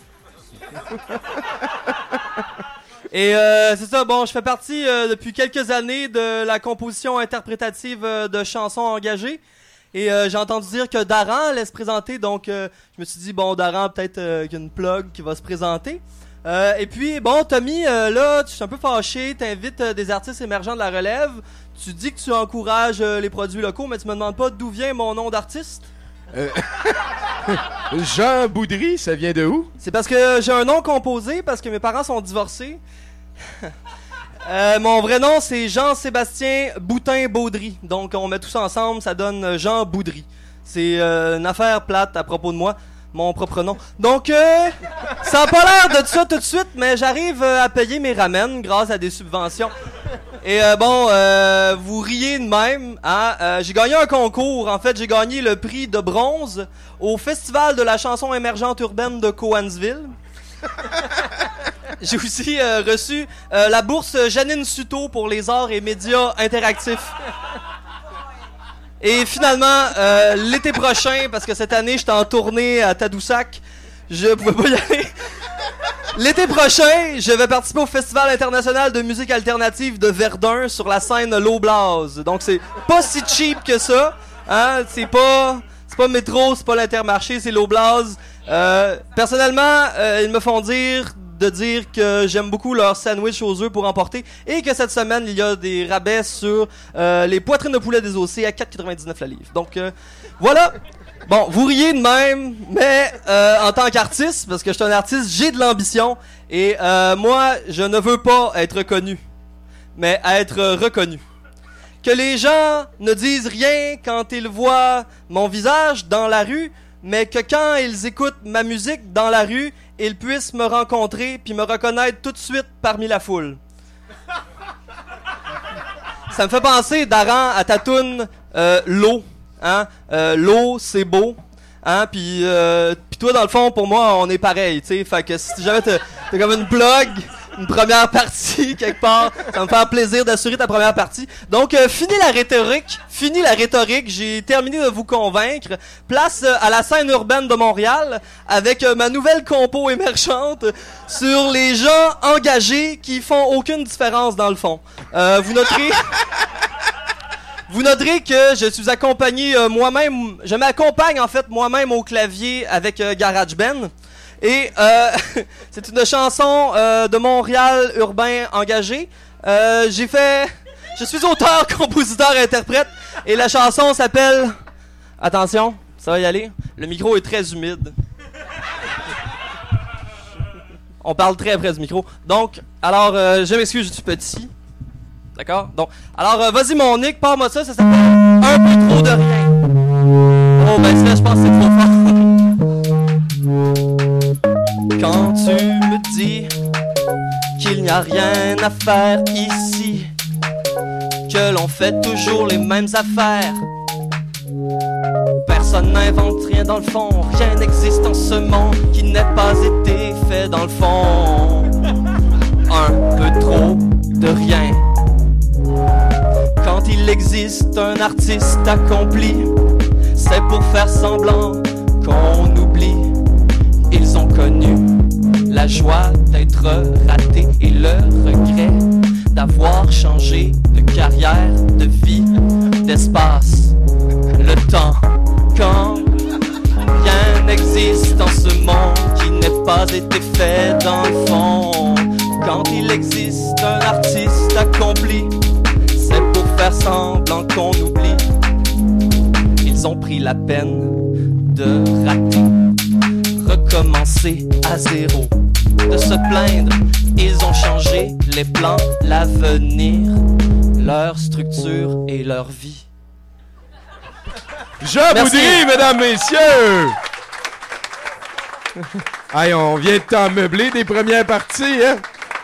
Et c'est ça, bon, je fais partie depuis quelques années de la composition interprétative de chansons engagées. Et j'ai entendu dire que Daran allait se présenter, donc je me suis dit, bon, Daran, peut-être qu'il y a une plug qui va se présenter. Et puis, bon, Tommy, là, tu es un peu fâché, t'invites des artistes émergents de la relève, tu dis que tu encourages les produits locaux, mais tu me demandes pas d'où vient mon nom d'artiste? Jean Boudry, ça vient de où? C'est parce que j'ai un nom composé, parce que mes parents sont divorcés. Mon vrai nom, c'est Jean-Sébastien Boutin-Baudry. Donc, on met tout ça ensemble, ça donne Jean Boudry. C'est une affaire plate à propos de moi. Mon propre nom. Donc, ça a pas l'air de ça tout de suite, mais j'arrive à payer mes ramen grâce à des subventions. Et bon, vous riez de même. Hein? J'ai gagné un concours. En fait, j'ai gagné le prix de bronze au Festival de la chanson émergente urbaine de Cowansville. J'ai aussi reçu la bourse Janine Suto pour les arts et médias interactifs. Et finalement, l'été prochain, parce que cette année, j'étais en tournée à Tadoussac, je pouvais pas y aller. L'été prochain, je vais participer au Festival international de musique alternative de Verdun sur la scène L'Oblase. Donc c'est pas si cheap que ça, hein, c'est pas Métro, c'est pas l'Intermarché, c'est L'Oblase. Personnellement, ils me font dire que j'aime beaucoup leur sandwich aux œufs pour emporter et que cette semaine, il y a des rabais sur les poitrines de poulet désossées à 4,99 la livre. Donc voilà. Bon, vous riez de même, mais en tant qu'artiste, parce que je suis un artiste, j'ai de l'ambition et moi, je ne veux pas être connu, mais être reconnu. Que les gens ne disent rien quand ils voient mon visage dans la rue, mais que quand ils écoutent ma musique dans la rue, ils puissent me rencontrer puis me reconnaître tout de suite parmi la foule. Ça me fait penser, Daran, à ta toune L'eau. Hein? L'eau, c'est beau. Hein? Puis toi, dans le fond, pour moi, on est pareil. T'sais? Fait que si jamais t'as comme une blog, une première partie quelque part, ça me fait plaisir d'assurer ta première partie. Donc, fini la rhétorique, j'ai terminé de vous convaincre. Place à la scène urbaine de Montréal avec ma nouvelle compo émergente sur les gens engagés qui font aucune différence dans le fond. Vous noterez que je suis accompagné moi-même, je m'accompagne en fait moi-même au clavier avec GarageBand. Et c'est une chanson de Montréal urbain engagé. Je suis auteur, compositeur, interprète. Et la chanson s'appelle... Attention, ça va y aller. Le micro est très humide. On parle très près du micro. Donc, alors, je m'excuse, je suis petit. D'accord? Donc, alors, vas-y mon Nick, parle-moi ça s'appelle Un peu trop de rien. Oh, ben ça, je pense que c'est trop fort. Quand tu me dis qu'il n'y a rien à faire ici, que l'on fait toujours les mêmes affaires, personne n'invente rien dans le fond, rien n'existe en ce monde qui n'ait pas été fait dans le fond. Un peu trop de rien. Quand il existe un artiste accompli, c'est pour faire semblant qu'on oublie. Ils ont connu la joie d'être ratés et le regret d'avoir changé de carrière, de vie, d'espace. Le temps, quand rien n'existe dans ce monde qui n'ait pas été fait dans le fond. Quand il existe un artiste accompli, c'est pour faire semblant qu'on oublie. Ils ont pris la peine de rater, recommencer à zéro, de se plaindre. Ils ont changé les plans, l'avenir, leur structure et leur vie. Jean Boudry, mesdames, messieurs! Hey, on vient de t'emmeubler des premières parties, hein?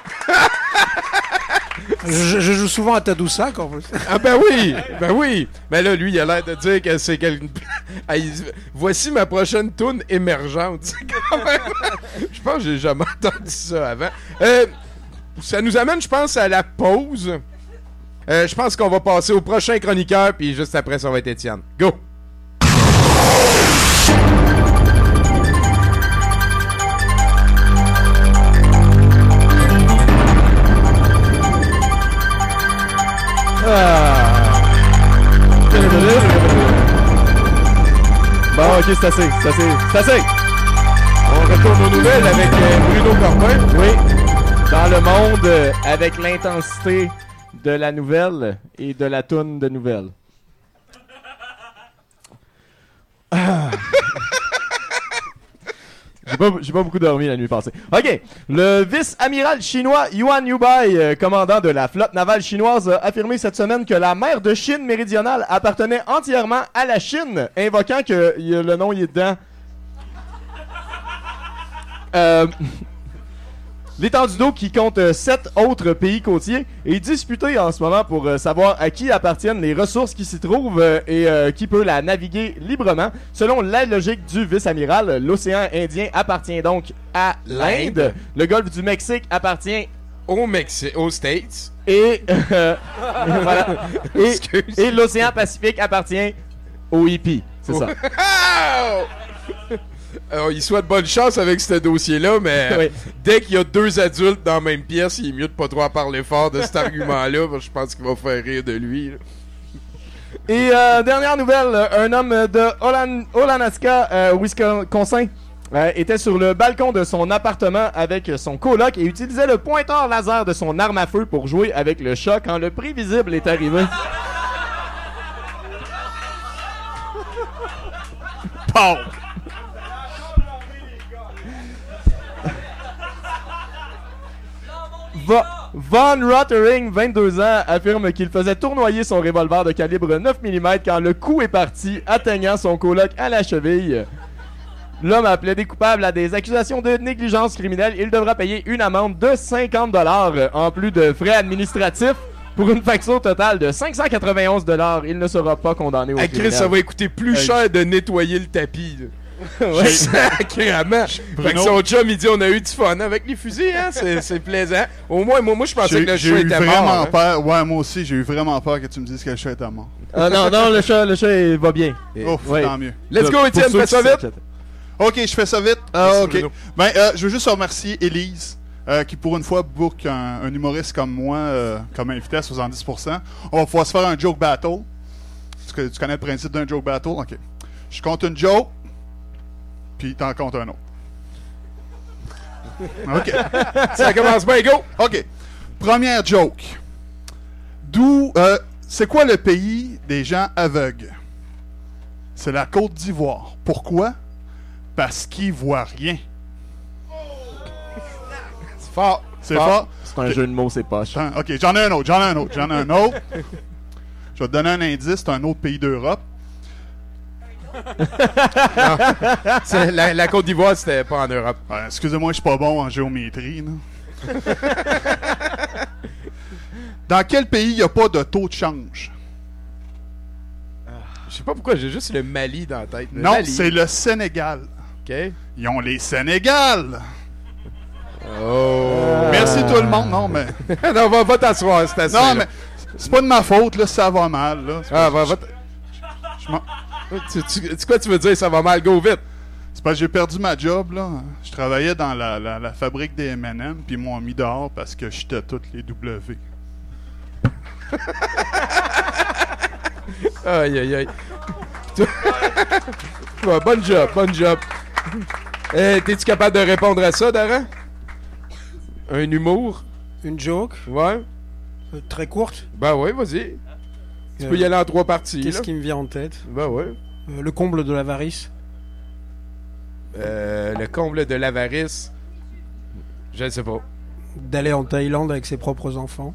Je joue souvent à Tadoussac en plus. Ah ben oui. Ben là, lui, il a l'air de dire que c'est quelqu'un... Voici ma prochaine toune émergente. C'est quand même... Je pense que j'ai jamais entendu ça avant. Ça nous amène, je pense, à la pause. Je pense qu'on va passer au prochain chroniqueur, puis juste après, ça va être Étienne. Go! Bon, ok, c'est assez. On retourne aux nouvelles avec Bruno Corbin. Oui. Dans le monde, avec l'intensité de la nouvelle et de la toune de nouvelles. J'ai pas beaucoup dormi la nuit passée. OK. Le vice-amiral chinois Yuan Yubai, commandant de la flotte navale chinoise, a affirmé cette semaine que la mer de Chine méridionale appartenait entièrement à la Chine, invoquant que le nom y est dedans. L'étendue d'eau qui compte 7 autres pays côtiers est disputée en ce moment pour savoir à qui appartiennent les ressources qui s'y trouvent et qui peut la naviguer librement. Selon la logique du vice-amiral, l'océan Indien appartient donc à l'Inde. Le golfe du Mexique appartient aux States. Et, voilà. Et l'océan Pacifique appartient aux hippies. C'est ça. Alors, il souhaite bonne chance avec ce dossier-là, mais Oui. dès qu'il y a 2 adultes dans la même pièce, il est mieux de pas trop en parler fort de cet argument-là, parce que je pense qu'il va faire rire de lui. Là. Et dernière nouvelle, un homme de Olanaska, Wisconsin, était sur le balcon de son appartement avec son coloc et utilisait le pointeur laser de son arme à feu pour jouer avec le chat quand le prévisible est arrivé. Pow! Von Rottering, 22 ans, affirme qu'il faisait tournoyer son revolver de calibre 9 mm quand le coup est parti, atteignant son coloc à la cheville. L'homme a plaidé coupable à des accusations de négligence criminelle. Il devra payer une amende de 50$ en plus de frais administratifs pour une facture totale de 591$. Il ne sera pas condamné au À criminel. Chris, ça va coûter plus cher de nettoyer le tapis. Là. Ouais. Sacrément. Fait que son chum, il dit on a eu du fun avec les fusils, hein? C'est plaisant. Au moins, moi je pensais que le chat était mort. Peur. Ouais, moi aussi, j'ai eu vraiment peur que tu me dises que le chat était mort. Non, le chat il va bien. Ouf, Ouais. tant mieux. Let's go, Étienne, fais ça vite. Ok, je fais ça vite. Merci, Ok. Bruno. Je veux juste remercier Élise, qui pour une fois book un humoriste comme moi comme invité à 70%. On va pouvoir se faire un joke battle. Tu connais le principe d'un joke battle? Ok. Je compte une joke, puis t'en comptes un autre. Ok. Ça commence bien, go! Ok. Première joke. C'est quoi le pays des gens aveugles? C'est la Côte d'Ivoire. Pourquoi? Parce qu'ils voient rien. C'est fort. C'est fort? C'est un jeu de mots, c'est poche. Ok, j'en ai un autre. Je vais te donner un indice, c'est un autre pays d'Europe. La Côte d'Ivoire, c'était pas en Europe. Ouais, excusez-moi, je suis pas bon en géométrie. Là. Dans quel pays il n'y a pas de taux de change? Je sais pas pourquoi, j'ai juste le Mali dans la tête. Le Non, Mali. c'est le Sénégal. OK. Ils ont les Sénégal. Oh. Merci tout le monde. Non, mais... non, va t'asseoir, c'est assez. Non, là. mais c'est pas de ma faute, là, ça va mal. Là. Quoi tu veux dire, ça va mal, go vite? C'est parce que j'ai perdu ma job, là. Je travaillais dans la fabrique des M&M, puis ils m'ont mis dehors parce que j'étais toutes les W. Aïe, aïe, aïe. Ouais, bonne job. T'es-tu capable de répondre à ça, Daran? Un humour? Une joke? Ouais. Très courte? Ben ouais, vas-y. Tu peux y aller en 3 parties. Qu'est-ce là. qui me vient en tête? Ben ouais. Le comble de l'avarice? Le comble de l'avarice. Je ne sais pas. D'aller en Thaïlande avec ses propres enfants.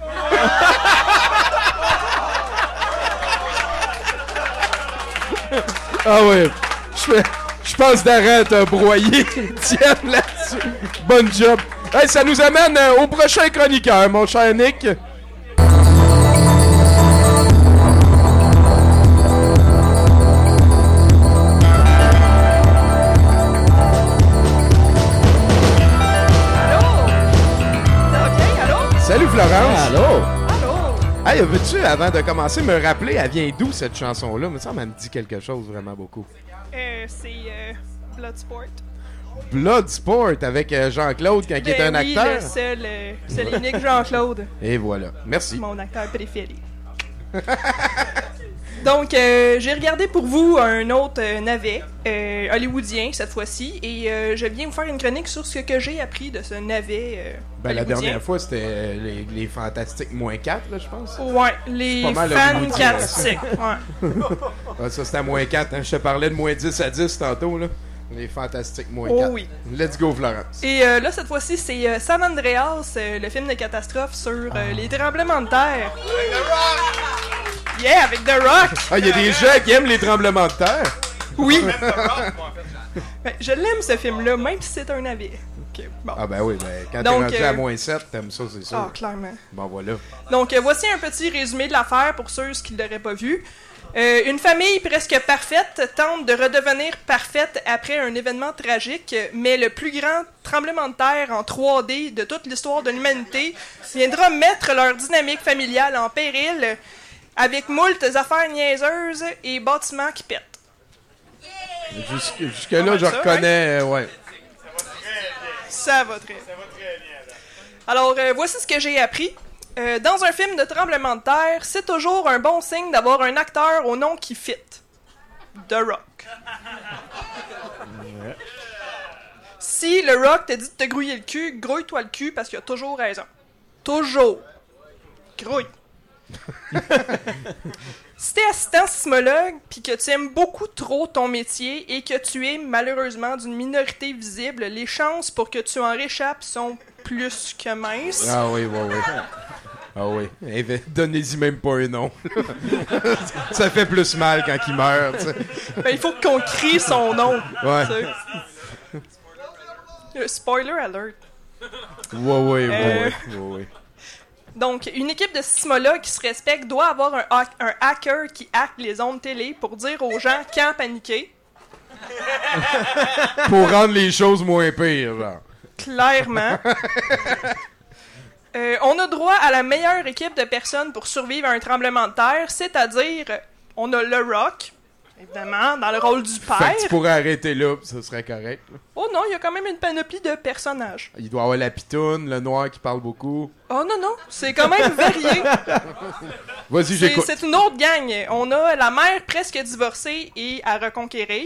Ah ouais. Je pense Daran t'a broyé. Tiens là-dessus. Bonne job. Hey, ça nous amène au prochain chroniqueur, mon cher Nick. Salut Florence. Allô? Hey, veux-tu, avant de commencer, me rappeler, elle vient d'où cette chanson-là? Mais ça me dit quelque chose vraiment beaucoup. C'est Bloodsport. Bloodsport avec Jean-Claude quand il est un Oui, acteur. le seul et unique Jean-Claude. Et voilà. Merci. Mon acteur préféré. Donc, j'ai regardé pour vous un autre navet hollywoodien cette fois-ci et je viens vous faire une chronique sur ce que j'ai appris de ce navet Ben, la hollywoodien. dernière fois, c'était les Fantastiques -4, là, je pense. Ouais, les C'est pas mal hollywoodien, fantastiques. Ouais. Ah, ça, c'était à -4. Hein. Je te parlais de -10 à 10 tantôt, là. Les Fantastiques -4. Oh oui. Let's go, Florence. Et là, cette fois-ci, c'est San Andreas, le film de catastrophe sur les tremblements de terre. Yeah, avec The Rock! Ah, il y a des gens qui aiment les tremblements de terre. Oui! Ben, je l'aime, ce film-là, même si c'est un navet. Ok, bon. Ah ben oui, ben quand Donc, t'es rendu à moins 7, t'aimes ça, c'est sûr. Ah, clairement. Bon, voilà. Donc, voici un petit résumé de l'affaire pour ceux qui ne l'auraient pas vu. Une famille presque parfaite tente de redevenir parfaite après un événement tragique, mais le plus grand tremblement de terre en 3D de toute l'histoire de l'humanité viendra mettre leur dynamique familiale en péril avec moult affaires niaiseuses et bâtiments qui pètent. Jusque-là, je reconnais, ouais. Ça va très bien. Alors, voici ce que j'ai appris. Dans un film de tremblement de terre, c'est toujours un bon signe d'avoir un acteur au nom qui fit. The Rock. Si le Rock t'a dit de te grouiller le cul, grouille-toi le cul parce qu'il a toujours raison. Toujours. Grouille. Si t'es assistant sismologue puis que tu aimes beaucoup trop ton métier et que tu es malheureusement d'une minorité visible, les chances pour que tu en réchappes sont plus que minces. Ah oui, oui. Ah oui. Eh ben, donnez-y même pas un nom. Ça fait plus mal quand il meurt, tu sais. Ben, il faut qu'on crie son nom. Ouais. Spoiler alert. Ouais. Donc, une équipe de sismologues qui se respecte doit avoir un hacker qui hack les ondes télé pour dire aux gens quand paniquer. Pour rendre les choses moins pires, genre. Clairement. On a droit à la meilleure équipe de personnes pour survivre à un tremblement de terre, c'est-à-dire, on a le Rock, évidemment, dans le rôle du père. Fait que tu pourrais arrêter là, pis ça serait correct. Là. Oh non, il y a quand même une panoplie de personnages. Il doit avoir la pitoune, le noir qui parle beaucoup. Oh non, c'est quand même varié. Vas-y, j'écoute. C'est une autre gang. On a la mère presque divorcée et à reconquérir.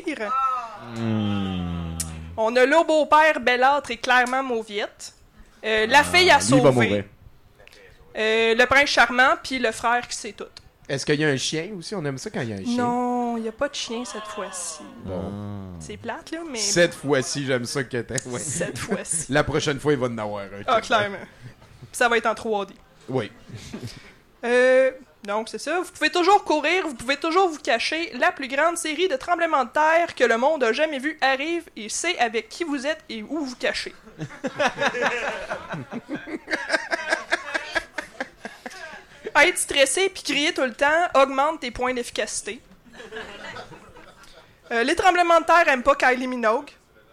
On a le beau-père belâtre et clairement mauviette. La fille à sauver. Le prince charmant, puis le frère qui sait tout. Est-ce qu'il y a un chien aussi? On aime ça quand il y a un chien. Non, il n'y a pas de chien cette fois-ci. Bon. C'est plate, là, mais... Cette fois-ci, j'aime ça que t'es... Ouais. Cette fois-ci. La prochaine fois, il va en avoir un. Ah, clairement. Ça va être en 3D. Oui. Donc, c'est ça. Vous pouvez toujours courir, vous pouvez toujours vous cacher. La plus grande série de tremblements de terre que le monde a jamais vu arrive et sait avec qui vous êtes et où vous cachez. Être stressé puis crier tout le temps augmente tes points d'efficacité. Les tremblements de terre aiment pas Kylie Minogue.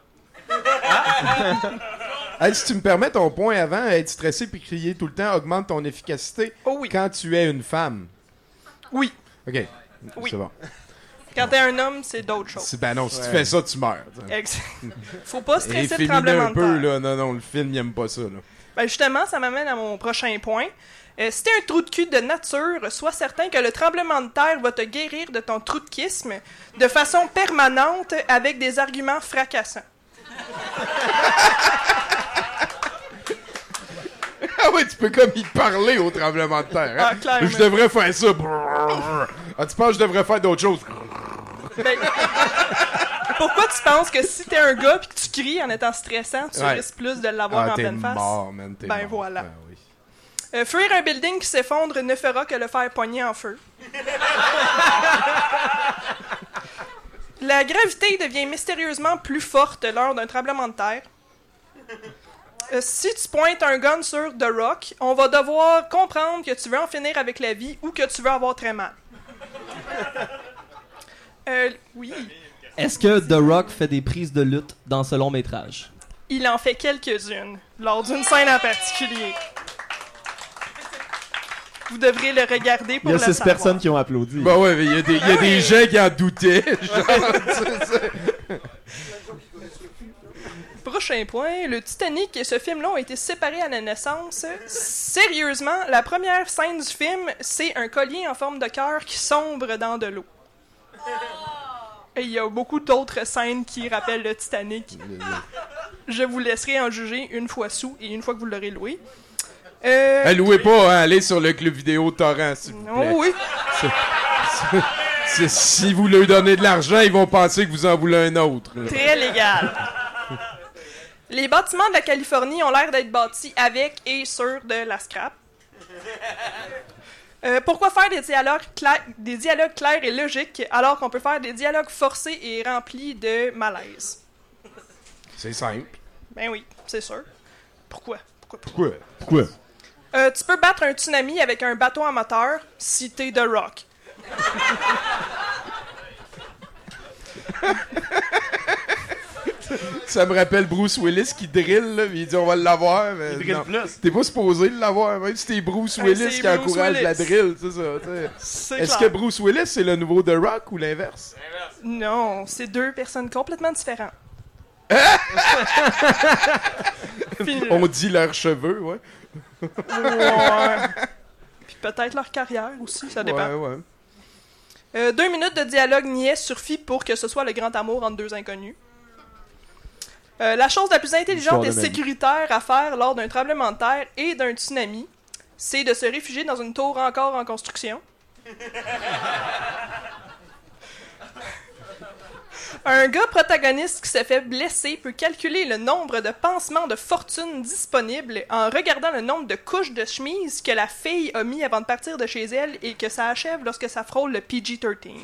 Hey, si tu me permets ton point avant, être stressé puis crier tout le temps augmente ton efficacité quand tu es une femme. Oui. OK. Oui. C'est bon. Quand t'es un homme, c'est d'autres choses. Ben non, si tu fais ça, tu meurs. Exact. Faut pas stresser le féminin tremblement un de peu, terre. là. Non, le film, il aime pas ça, là. Ben justement, ça m'amène à mon prochain point. Si t'es un trou de cul de nature, sois certain que le tremblement de terre va te guérir de ton trou de kisme de façon permanente avec des arguments fracassants. Ah ouais, tu peux comme y parler au tremblement de terre. Hein? Ah, clairement. Je devrais faire ça. Ah, tu penses que je devrais faire d'autres choses? Ben, pourquoi tu penses que si t'es un gars pis que tu cries en étant stressant, tu risques plus de l'avoir en pleine face? Mort, man, t'es ben mort. voilà. Ben, oui. Fuir un building qui s'effondre ne fera que le faire pogner en feu. La gravité devient mystérieusement plus forte lors d'un tremblement de terre. Si tu pointes un gun sur The Rock, on va devoir comprendre que tu veux en finir avec la vie ou que tu veux avoir très mal. Oui. Est-ce que The Rock fait des prises de lutte dans ce long métrage? Il en fait quelques-unes, lors d'une scène en particulier. Vous devrez le regarder pour le savoir. Il y a 6 personnes qui ont applaudi. Ben ouais, mais il y a des gens qui en doutaient. Genre, Prochain point, le Titanic et ce film-là ont été séparés à la naissance. Sérieusement, la première scène du film, c'est un collier en forme de cœur qui sombre dans de l'eau. Et il y a beaucoup d'autres scènes qui rappellent le Titanic. Je vous laisserai en juger une fois sous et une fois que vous l'aurez loué. Louez pas, hein, allez sur le club vidéo Torrent, s'il vous plaît. Oh oui. Si vous leur donnez de l'argent, ils vont penser que vous en voulez un autre. Très légal. Les bâtiments de la Californie ont l'air d'être bâtis avec et sur de la scrap. Pourquoi faire des dialogues clairs et logiques alors qu'on peut faire des dialogues forcés et remplis de malaise? C'est simple. Ben oui, c'est sûr. Pourquoi? Pourquoi? Tu peux battre un tsunami avec un bateau à moteur si t'es The Rock. Ça me rappelle Bruce Willis qui drill, là, il dit on va l'avoir. Mais il drill non, plus. T'es pas supposé l'avoir, même si t'es Bruce Willis qui encourage la drill, c'est ça. Est-ce que Bruce Willis c'est le nouveau The Rock ou l'inverse? Non, c'est deux personnes complètement différentes. On dit leurs cheveux, ouais. Ouais. Puis peut-être leur carrière aussi, ça dépend. Ouais. 2 minutes de dialogue niais suffit pour que ce soit le grand amour entre deux inconnus. La chose la plus intelligente et sécuritaire à faire lors d'un tremblement de terre et d'un tsunami, c'est de se réfugier dans une tour encore en construction. Un gars protagoniste qui se fait blesser peut calculer le nombre de pansements de fortune disponibles en regardant le nombre de couches de chemise que la fille a mis avant de partir de chez elle et que ça achève lorsque ça frôle le PG-13.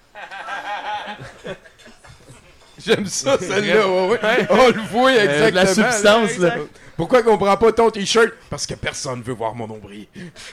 J'aime ça, celle-là. Ouais. On le voit exactement. La substance, là. Pourquoi qu'on prend pas ton t-shirt? Parce que personne veut voir mon nombril.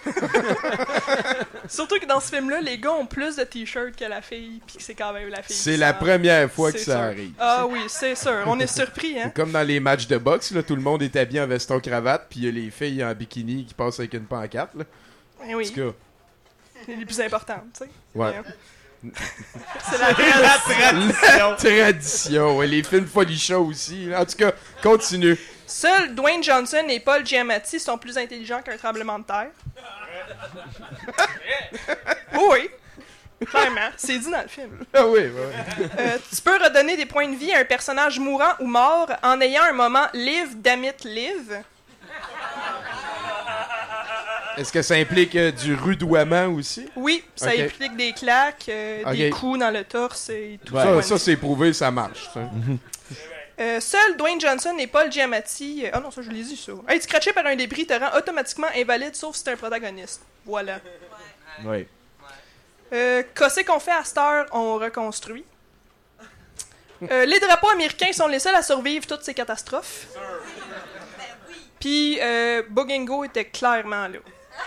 Surtout que dans ce film-là, les gars ont plus de t-shirts que la fille, puis que c'est quand même la fille. C'est la première fois que ça arrive. Ah oui, c'est sûr. On est surpris, hein? Comme dans les matchs de boxe, là, tout le monde est habillé en veston-cravate, puis il y a les filles en bikini qui passent avec une pancarte. Là. Ben oui. C'est les plus importantes, tu sais. Ouais. C'est la tradition. La tradition, ouais. Les films folichons aussi. En tout cas, continue. Seuls Dwayne Johnson et Paul Giamatti sont plus intelligents qu'un tremblement de terre. Oui, clairement. C'est dit dans le film. Ah oui, ouais. Tu peux redonner des points de vie à un personnage mourant ou mort en ayant un moment live, damn it, live. Est-ce que ça implique du rudoiement aussi? Oui, ça implique des claques, des coups dans le torse et tout ça. Ça, c'est prouvé, ça marche. Ça. Seul Dwayne Johnson et Paul Giamatti... Ah non, ça, je l'ai dit, ça. Être scratché par un débris te rend automatiquement invalide, sauf si t'es un protagoniste. Voilà. Oui. Qu'est-ce qu'on fait à cette heure? On reconstruit. Les drapeaux américains sont les seuls à survivre toutes ces catastrophes. Puis, Bougingo était clairement là.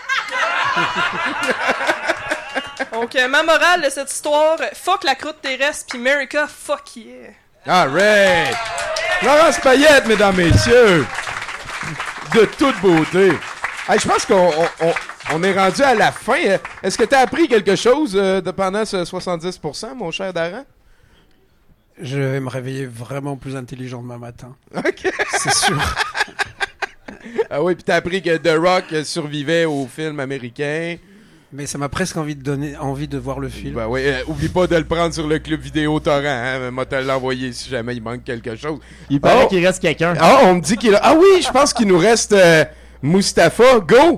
Donc, ma morale de cette histoire, fuck la croûte terrestre, puis America, fuck yeah. Alright! Florence Payette, mesdames, messieurs! De toute beauté. Hey, je pense qu'on est rendu à la fin. Est-ce que tu as appris quelque chose pendant ce 70%, mon cher Daran? Je vais me réveiller vraiment plus intelligent demain matin. OK. C'est sûr. Ah oui, puis t'as appris que The Rock survivait au film américain. Mais ça m'a presque envie de voir le film. Ben oui, oublie pas de le prendre sur le club vidéo torrent, hein. Moi, te l'envoyer si jamais il manque quelque chose. Il paraît qu'il reste quelqu'un. Ah, on me dit qu'il a... Ah oui, je pense qu'il nous reste Mustapha. Go!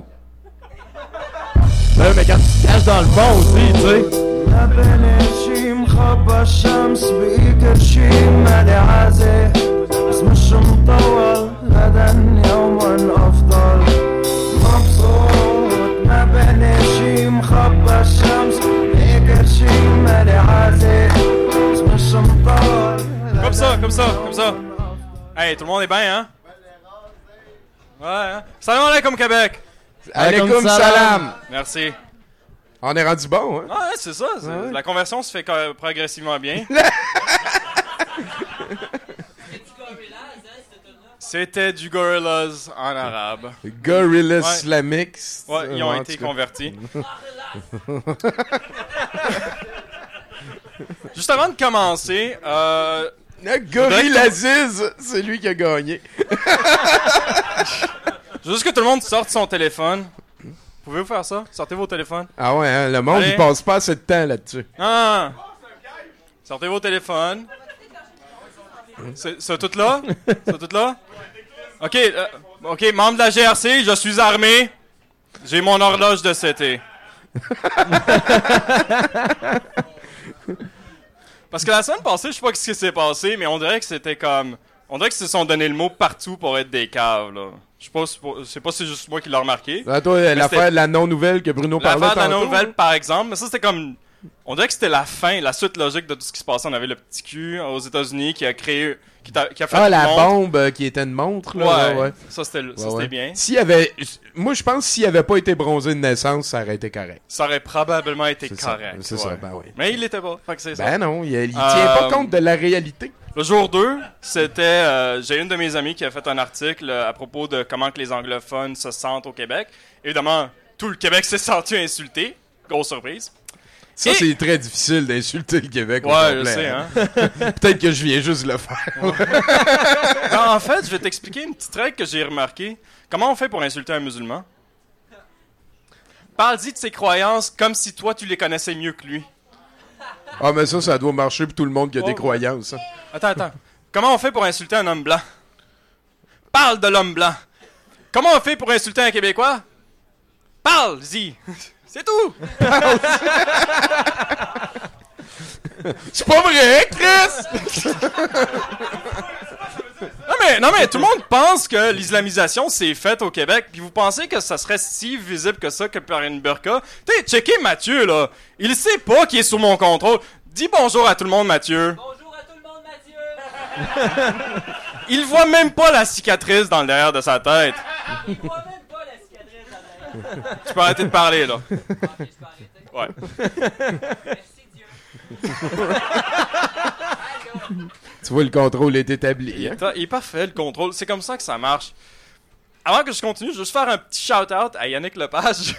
Mais quand tu te caches dans le fond aussi, tu sais. Comme ça. Hey, tout le monde est bien, hein? Ouais, hein? Salam alaikum, Québec! Alaikum salam! Merci. On est rendu bon, hein? Ouais, c'est ça. Ouais. La conversion se fait progressivement bien. C'était du Gorillaz en arabe. Gorillaz Islamics. Ouais, ils ont été convertis. Juste avant de commencer, Gorillaziz, c'est lui qui a gagné. Je veux juste que tout le monde sorte son téléphone. Pouvez-vous faire ça? Sortez vos téléphones. Ah ouais, hein? Le monde, il passe pas assez de temps là-dessus. Ah! Sortez vos téléphones. C'est tout là? C'est tout là? OK, membre de la GRC, je suis armé. J'ai mon horloge de CT. Parce que la semaine passée, je sais pas ce qui s'est passé, mais on dirait que c'était comme... On dirait qu'ils se sont donné le mot partout pour être des caves, là. Je sais pas si c'est juste moi qui l'ai remarqué. Ah, toi, l'affaire de la non-nouvelle que Bruno parlait tantôt. L'affaire de la non-nouvelle, par exemple. Mais ça, c'était comme... On dirait que c'était la fin, la suite logique de tout ce qui se passait. On avait le petit cul aux États-Unis qui a créé, qui a fait la une montre. bombe qui était une montre, là. Ouais. Ça, c'était bien. Moi, je pense que s'il avait pas été bronzé de naissance, ça aurait été correct. Ça aurait probablement été correct. C'est ça, ben oui. Mais il l'était pas, fait que c'est ça. Ben non, il tient pas compte de la réalité. Le jour 2, c'était... j'ai une de mes amies qui a fait un article à propos de comment que les anglophones se sentent au Québec. Évidemment, tout le Québec s'est senti insulté. Grosse surprise. Ça, c'est très difficile d'insulter le Québec au complet. Ouais, je sais, hein. Peut-être que je viens juste de le faire. Non, en fait, je vais t'expliquer une petite règle que j'ai remarquée. Comment on fait pour insulter un musulman? Parle-y de ses croyances comme si toi, tu les connaissais mieux que lui. Ah, mais ça doit marcher pour tout le monde qui a des croyances. Hein. Attends. Comment on fait pour insulter un homme blanc? Parle de l'homme blanc. Comment on fait pour insulter un Québécois? Parle-y. C'est tout. C'est pas vrai, Chris! Non mais tout le monde pense que l'islamisation s'est faite au Québec, puis vous pensez que ça serait si visible que ça que par une burqa? T'sais, checkez Mathieu, là. Il sait pas qu'il est sous mon contrôle. Dis bonjour à tout le monde, Mathieu. Bonjour à tout le monde, Mathieu. Il voit même pas la cicatrice dans le derrière de sa tête. Il voit même pas la cicatrice dans le derrière. Tu peux arrêter de parler, là. Ok, je peux arrêter. Ouais. Merci Dieu. Tu vois, le contrôle est établi. Hein? Il est parfait, le contrôle. C'est comme ça que ça marche. Avant que je continue, je veux juste faire un petit shout-out à Yannick Lepage.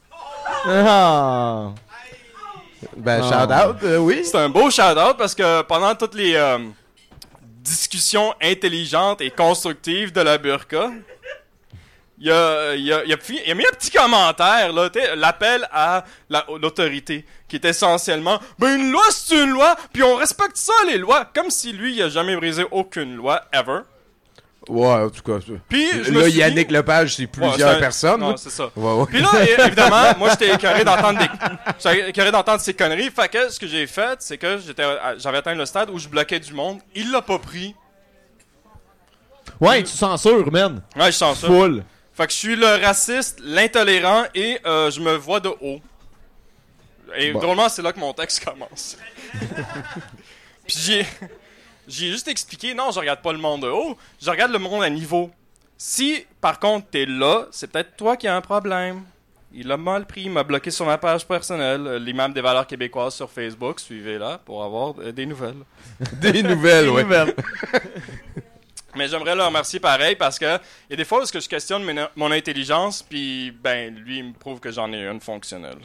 Ah. Ben, shout-out, oui. C'est un beau shout-out parce que pendant toutes les discussions intelligentes et constructives de la burqa, il a mis un petit commentaire, là, l'appel à l'autorité, qui est essentiellement « Ben, une loi, c'est une loi, puis on respecte ça, les lois! » Comme si lui, il a jamais brisé aucune loi, ever. Ouais, en tout cas. Puis, là, Yannick Lepage, c'est plusieurs personnes. Non, c'est ça. Ouais. Puis là, évidemment, moi, j'étais écœuré d'entendre ces conneries. Fait que ce que j'ai fait, c'est que j'avais atteint le stade où je bloquais du monde. Il l'a pas pris. Ouais, tu censures, man. Ouais, je censure. Full. Fait que je suis le raciste, l'intolérant et je me vois de haut. Et drôlement, c'est là que mon texte commence. Puis j'ai juste expliqué, non, je regarde pas le monde de haut, je regarde le monde à niveau. Si, par contre, t'es là, c'est peut-être toi qui as un problème. Il a mal pris, il m'a bloqué sur ma page personnelle, l'imam des valeurs québécoises sur Facebook, suivez-la pour avoir des nouvelles. Des nouvelles, ouais. Mais j'aimerais le remercier pareil parce que il y a des fois où je questionne mon intelligence, puis ben lui, il me prouve que j'en ai une fonctionnelle.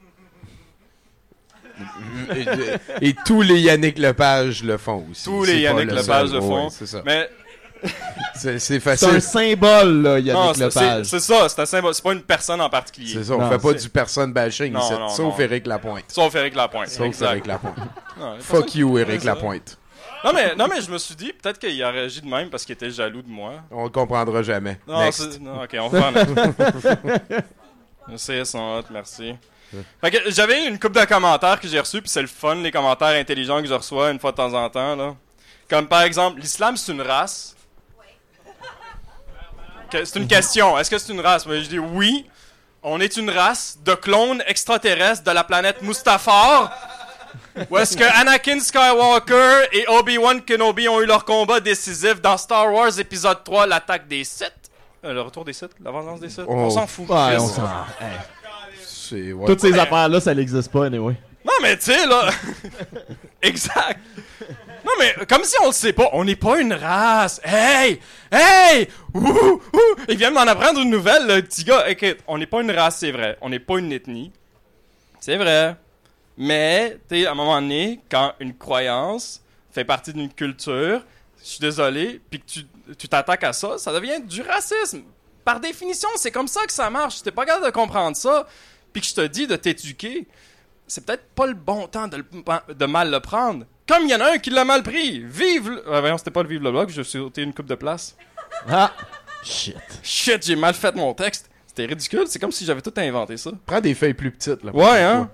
Et tous les Yannick Lepage le font aussi. Tous les Yannick Lepage le font. Ouais, c'est ça. Mais c'est facile. C'est un symbole, là, Yannick Lepage. C'est ça, c'est un symbole. C'est pas une personne en particulier. C'est ça, on fait pas du personne bashing ici. Sauf Éric Lapointe. Sauf Éric Lapointe. Sauf Éric Lapointe. Fuck you, Éric Lapointe. Non mais je me suis dit, peut-être qu'il a réagi de même parce qu'il était jaloux de moi. On le comprendra jamais. Non, ok, on va C'est son hot, merci. Fait que j'avais une couple de commentaires que j'ai reçus, puis c'est le fun, les commentaires intelligents que je reçois une fois de temps en temps, là. Comme par exemple, l'islam c'est une race? C'est une question, est-ce que c'est une race? Mais je dis oui, on est une race de clones extraterrestres de la planète Mustafar. Où est-ce que Anakin Skywalker et Obi-Wan Kenobi ont eu leur combat décisif dans Star Wars épisode 3, l'attaque des Sith? Le retour des Sith? La vengeance des Sith? On s'en fout. Ouais, on s'en fout. Toutes ces affaires-là, ça n'existe pas, anyway. Non, mais tu sais, là... Exact. Non, mais comme si on le sait pas, on n'est pas une race. Hey! Il vient de m'en apprendre une nouvelle, le petit gars. Okay, on n'est pas une race, c'est vrai. On n'est pas une ethnie. C'est vrai. Mais, tu sais, à un moment donné, quand une croyance fait partie d'une culture, je suis désolé, puis que tu t'attaques à ça, ça devient du racisme. Par définition, c'est comme ça que ça marche. Si t'es pas capable de comprendre ça, puis que je te dis de t'éduquer, c'est peut-être pas le bon temps de mal le prendre. Comme il y en a un qui l'a mal pris. Vive le... voyons, c'était pas le Vive le Bloc, j'ai sauté une coupe de place. Ah! Shit, j'ai mal fait mon texte. C'était ridicule, c'est comme si j'avais tout inventé ça. Prends des feuilles plus petites, là. Ouais, hein?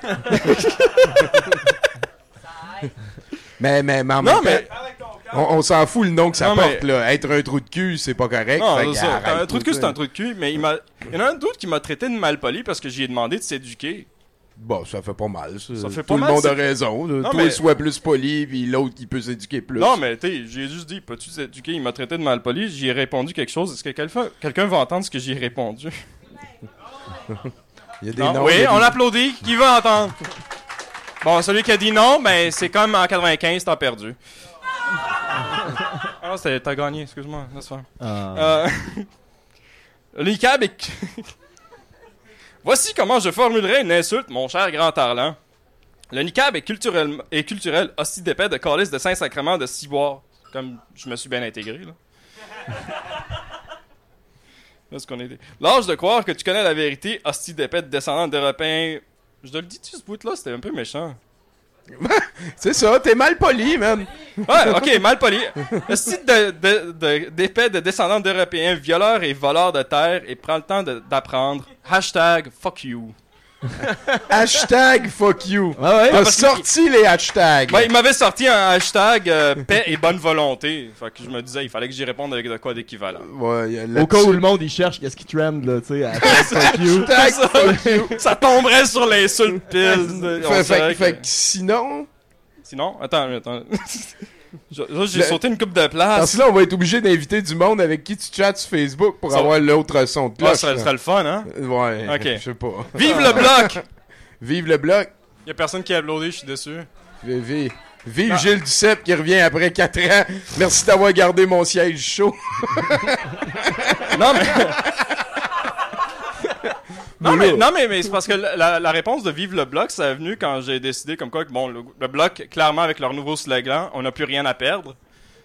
mais en même temps, on s'en fout le nom que ça porte, là. Être un trou de cul, c'est pas correct. Non, c'est ça. Un trou de cul, c'est un trou de cul, mais il y en a un d'autre qui m'a traité de malpoli parce que j'y ai demandé de s'éduquer. Bon, ça fait pas mal. Ça fait Tout pas le mal, monde a c'est- raison. Non, Toi, mais- sois plus poli, puis l'autre qui peut s'éduquer plus. Non, mais tu sais, j'ai juste dit, peux-tu t'éduquer? Il m'a traité de malpoli, j'y ai répondu quelque chose. Est-ce que quelqu'un va entendre ce que j'y ai répondu? Il y a des Non, noms, oui, il y a on des- applaudit. Qui veut entendre? Bon, celui qui a dit non, ben c'est comme en 95, t'as perdu. Ah, t'as gagné, excuse-moi. Laisse faire. Le niqab est... Voici comment je formulerai une insulte, mon cher grand Tarlan. Le niqab est culturel, hostie d'épais de calice de Saint-Sacrement de ciboire. Comme je me suis bien intégré, là. Là, ce qu'on est... L'âge de croire que tu connais la vérité, hostie d'épais de descendant d'Européens... Je te le dis-tu, ce bout-là, c'était un peu méchant. C'est ça, t'es mal poli, man. Ouais, ok, mal poli. Hostie d'épais de descendants d'Européens, violeurs et voleurs de terre, et prends le temps d'apprendre. Hashtag fuck you. Hashtag fuck you. ouais. T'as Parce sorti les hashtags. Ouais, il m'avait sorti un hashtag paix et bonne volonté. Fait que je me disais, il fallait que j'y réponde avec de quoi d'équivalent. Ouais, Au cas où le monde il cherche qu'est-ce qui trend là, tu sais, à fuck you. Hashtag fuck you. Ça tomberait sur l'insulte pile. Fait que sinon... Sinon, attends. Là, j'ai sauté une coupe de place. Parce que là, on va être obligé d'inviter du monde avec qui tu chattes sur Facebook pour Ça- avoir l'autre son de cloche. Ouais, ça serait le fun, hein? Ouais, Ok. je sais pas. Vive le bloc! Vive le bloc! Y'a personne qui a uploadé, je suis déçu. Vive Non. Gilles Duceppe qui revient après 4 ans. Merci d'avoir gardé mon siège chaud. Non, mais... Non, mais c'est parce que la réponse de Vive le Bloc, ça est venu quand j'ai décidé comme quoi que, bon, le Bloc, clairement, avec leur nouveau slogan, on n'a plus rien à perdre.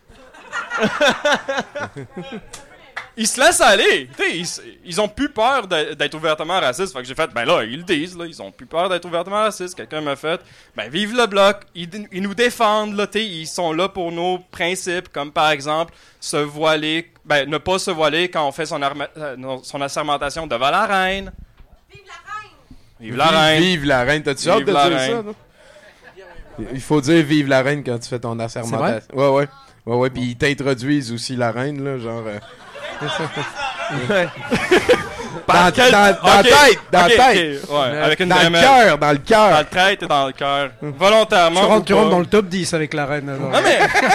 Ils se laissent aller. Ils ont plus peur d'être ouvertement racistes. Fait que j'ai fait, ben là, ils le disent, là, ils ont plus peur d'être ouvertement racistes. Quelqu'un m'a fait, ben vive le Bloc. Ils nous défendent, là, ils sont là pour nos principes, comme par exemple, se voiler, ben ne pas se voiler quand on fait son assermentation devant la reine. Vive la reine! Vive la reine! T'as-tu hâte de Vive la dire reine. ça, non? Il faut dire vive la reine quand tu fais ton assermentation. Ouais, puis ils t'introduisent aussi la reine, là, genre... Dans la tête! Ouais, avec une Dans le DML. cœur! Dans le cœur! Dans le tête et dans le cœur. Volontairement. Tu rentres dans le top 10 avec la reine. alors. Non, mais...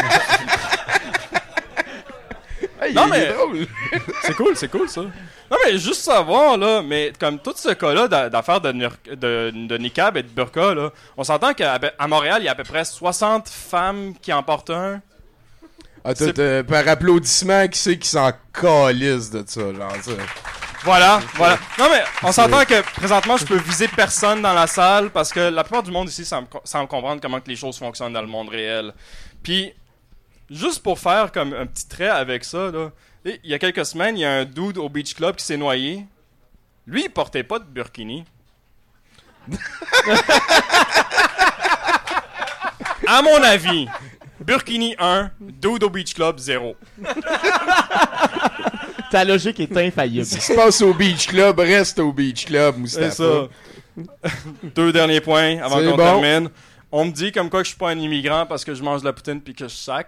Non, mais... C'est cool, ça. Non, mais juste savoir, là, mais comme tout ce cas-là d'affaires de niqab et de burqa, là, on s'entend qu'à Montréal, il y a à peu près 60 femmes qui en portent un. Ah, par applaudissement, qui c'est qui s'en calisse de ça, genre ça. Voilà. Non, mais on s'entend que présentement, je peux viser personne dans la salle parce que la plupart du monde ici semble comprendre comment que les choses fonctionnent dans le monde réel. Puis, juste pour faire comme un petit trait avec ça, là, il y a quelques semaines, il y a un dude au Beach Club qui s'est noyé. Lui, il portait pas de burkini. À mon avis, burkini 1, dude au Beach Club 0. Ta logique est infaillible. Ce qui se passe au Beach Club reste au Beach Club, Moustapha. C'est ça. 2 derniers points avant C'est qu'on bon. termine. On me dit comme quoi que je suis pas un immigrant parce que je mange de la poutine puis que je sacre.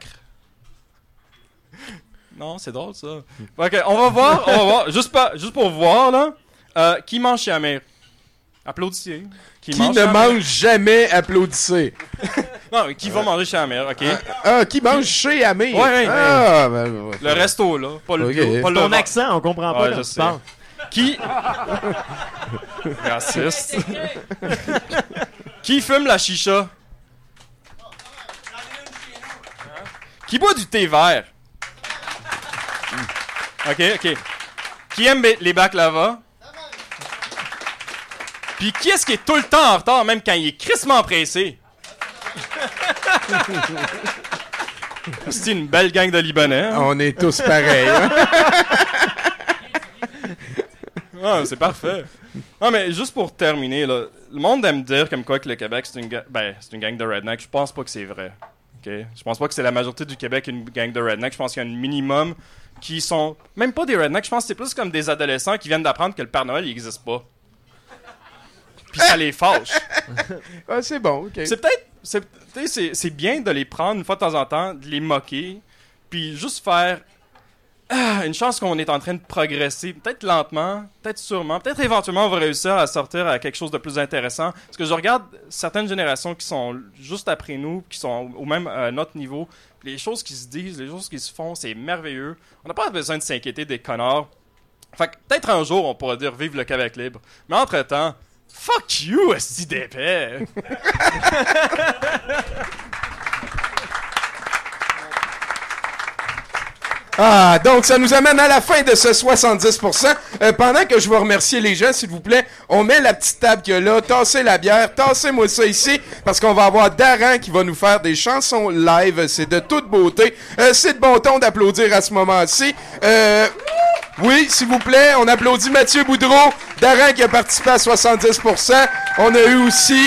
Non, c'est drôle ça. Ok, on va voir. Juste pour voir là. Qui mange chez Amir? Applaudissez. Qui ne mange jamais, applaudissez. Non, qui va manger chez Amir, ok? Qui mange chez Amir? Ouais. Ben, Le resto là, pas le Ok. bio, pas le Ton vent. accent, on comprend pas Ouais, quand je tu sais. parles. Qui raciste. Qui fume la chicha? Qui boit du thé vert? Ok. Qui aime les baklava? Puis qui est-ce qui est tout le temps en retard, même quand il est crissement pressé? C'est une belle gang de Libanais. Hein? On est tous pareils. Hein? Ah, c'est parfait. Non, mais juste pour terminer, là, le monde aime dire comme quoi que le Québec, c'est une gang de redneck. Je pense pas que c'est vrai. Okay? Je pense pas que c'est la majorité du Québec une gang de redneck. Je pense qu'il y a un minimum qui sont... Même pas des rednecks, je pense que c'est plus comme des adolescents qui viennent d'apprendre que le Père Noël, il existe pas. Puis ça les fâche. Ah, c'est bon, ok. C'est peut-être... C'est bien de les prendre une fois de temps en temps, de les moquer, puis juste faire... une chance qu'on est en train de progresser, peut-être lentement, peut-être sûrement, peut-être éventuellement on va réussir à sortir à quelque chose de plus intéressant. Parce que je regarde certaines générations qui sont juste après nous, qui sont au même à notre niveau, les choses qui se disent, les choses qui se font, c'est merveilleux. On n'a pas besoin de s'inquiéter des connards. Fait que peut-être un jour on pourra dire vive le Québec libre. Mais entre-temps, fuck you, esti d'épais! Ah, donc ça nous amène à la fin de ce 70%. Pendant que je vais remercier les gens, s'il vous plaît, on met la petite table qu'il y a là, tassez la bière, tassez-moi ça ici, parce qu'on va avoir Daran qui va nous faire des chansons live. C'est de toute beauté. C'est de bon ton d'applaudir à ce moment-ci. Oui, s'il vous plaît, on applaudit Mathieu Boudreau, Daran qui a participé à 70%. On a eu aussi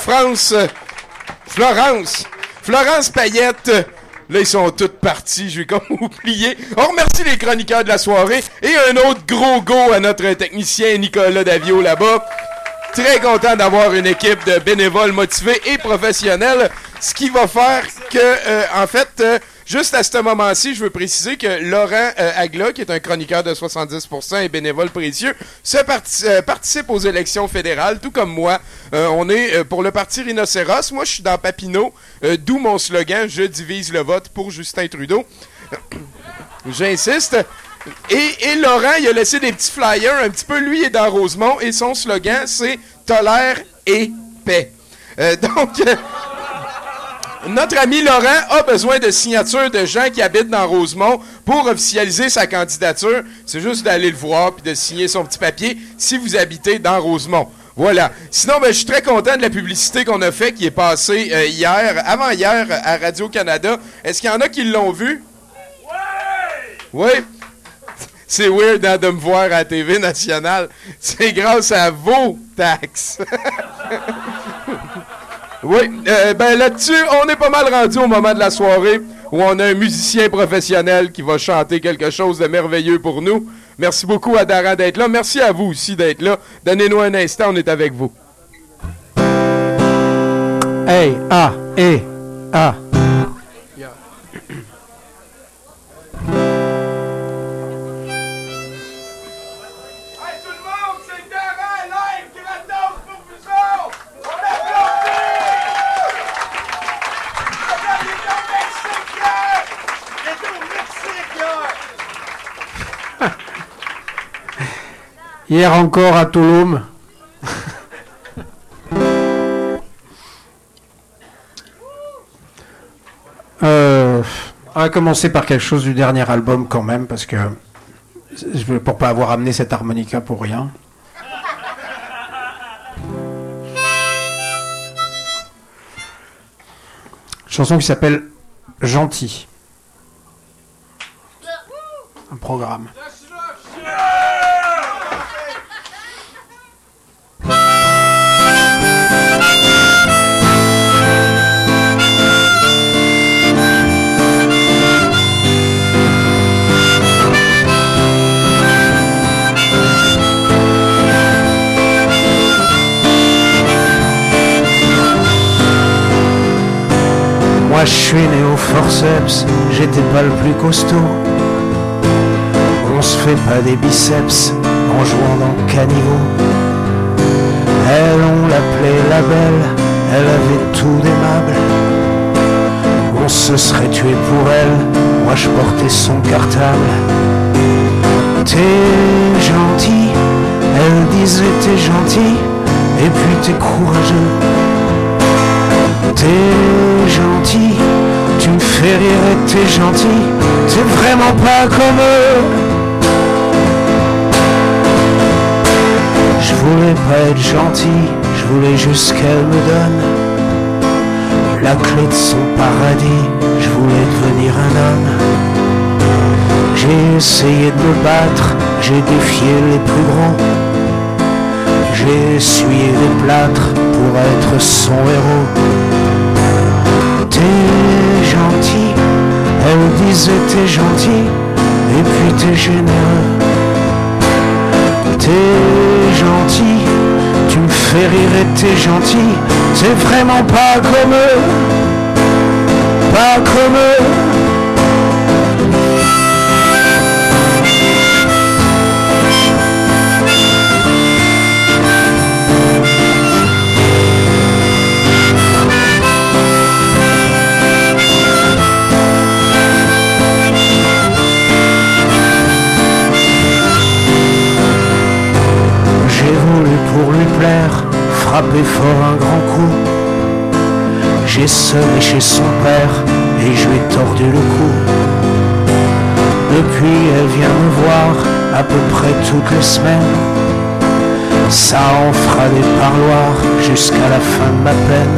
Florence Payette. Là, ils sont tous partis, je vais comme oublier. On remercie les chroniqueurs de la soirée et un autre gros go à notre technicien Nicolas Davio là-bas. Très content d'avoir une équipe de bénévoles motivés et professionnels, ce qui va faire que, en fait, juste à ce moment-ci, je veux préciser que Laurent Agla, qui est un chroniqueur de 70% et bénévole précieux, participe aux élections fédérales, tout comme moi. On est pour le parti Rhinocéros. Moi, je suis dans Papineau, d'où mon slogan « Je divise le vote pour Justin Trudeau ». J'insiste. Et Laurent, il a laissé des petits flyers, un petit peu, lui, il est dans Rosemont, et son slogan, c'est « Tolère et paix ». Notre ami Laurent a besoin de signatures de gens qui habitent dans Rosemont pour officialiser sa candidature. C'est juste d'aller le voir puis de signer son petit papier si vous habitez dans Rosemont. Voilà. Sinon, je suis très content de la publicité qu'on a fait qui est passée avant-hier à Radio-Canada. Est-ce qu'il y en a qui l'ont vu? Oui! C'est weird de me voir à la TV nationale. C'est grâce à vos taxes. Oui, là-dessus, on est pas mal rendu au moment de la soirée où on a un musicien professionnel qui va chanter quelque chose de merveilleux pour nous. Merci beaucoup à Daran d'être là. Merci à vous aussi d'être là. Donnez-nous un instant, on est avec vous. Hey, ah, hey, ah. Hier encore à Touloum. On va commencer par quelque chose du dernier album quand même, parce que pour pas avoir amené cette harmonica pour rien. Chanson qui s'appelle Gentil. Un programme. Moi je suis né au forceps, j'étais pas le plus costaud. On se fait pas des biceps en jouant dans le caniveau. Elle, on l'appelait la belle, elle avait tout d'aimable. On se serait tué pour elle, moi je portais son cartable. T'es gentil, elle disait t'es gentil, et puis t'es courageux. T'es gentil, tu me fais rire et t'es gentil, t'es vraiment pas comme eux. Je voulais pas être gentil, je voulais juste qu'elle me donne la clé de son paradis, je voulais devenir un homme. J'ai essayé de me battre, j'ai défié les plus gros. J'ai essuyé des plâtres pour être son héros. T'es gentil, elle disait t'es gentil, et puis t'es généreux. T'es gentil, tu me fais rire et t'es gentil, c'est vraiment pas comme eux, pas comme eux. cou. J'ai sonné chez son père et je lui ai tordu le cou. Depuis elle vient me voir à peu près toutes les semaines. Ça en fera des parloirs jusqu'à la fin de ma peine.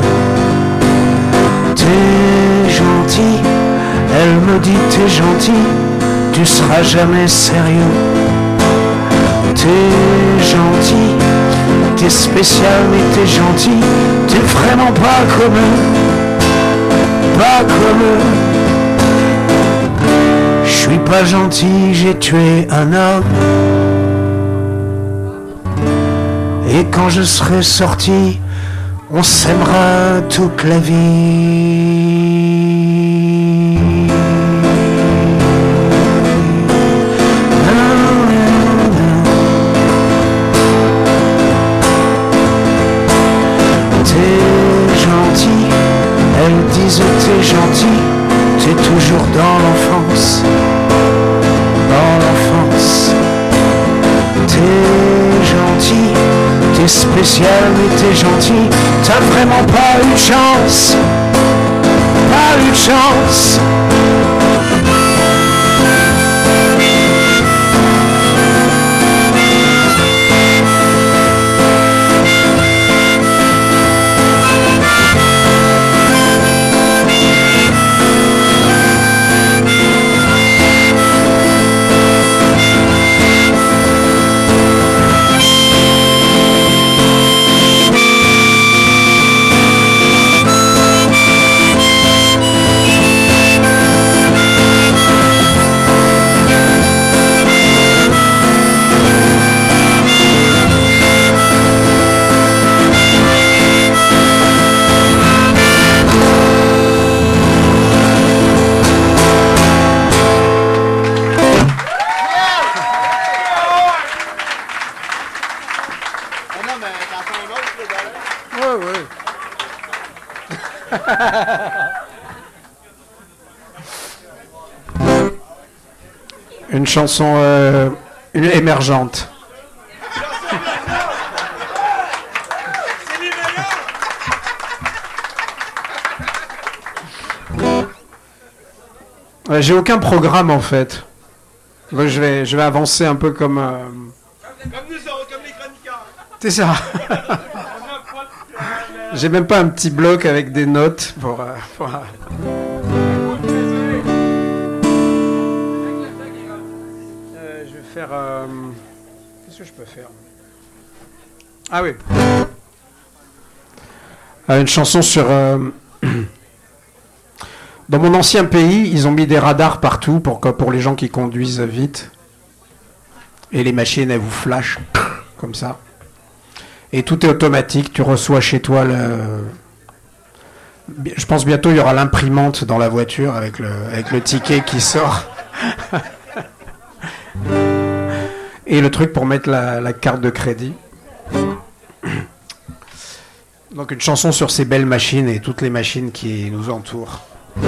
T'es gentil, elle me dit t'es gentil, tu seras jamais sérieux. T'es gentil, t'es spécial mais t'es gentil, t'es vraiment pas comme eux, pas comme eux. Je suis pas gentil, j'ai tué un homme. Et quand je serai sorti, on s'aimera toute la vie. T'es gentil, elles disent t'es gentil, t'es toujours dans l'enfance, dans l'enfance. T'es gentil, t'es spécial mais t'es gentil, t'as vraiment pas eu de chance, pas eu de chance. Une chanson émergente. J'ai aucun programme en fait. Donc, je vais avancer un peu comme nous autres, comme les chroniqueurs. C'est ça. J'ai même pas un petit bloc avec des notes pour... je vais faire... Qu'est-ce que je peux faire? Ah oui. Une chanson sur... Dans mon ancien pays, ils ont mis des radars partout pour les gens qui conduisent vite. Et les machines, elles vous flashent comme ça. Et tout est automatique, tu reçois chez toi Je pense bientôt il y aura l'imprimante dans la voiture avec le ticket qui sort. Et le truc pour mettre la carte de crédit. Donc une chanson sur ces belles machines et toutes les machines qui nous entourent.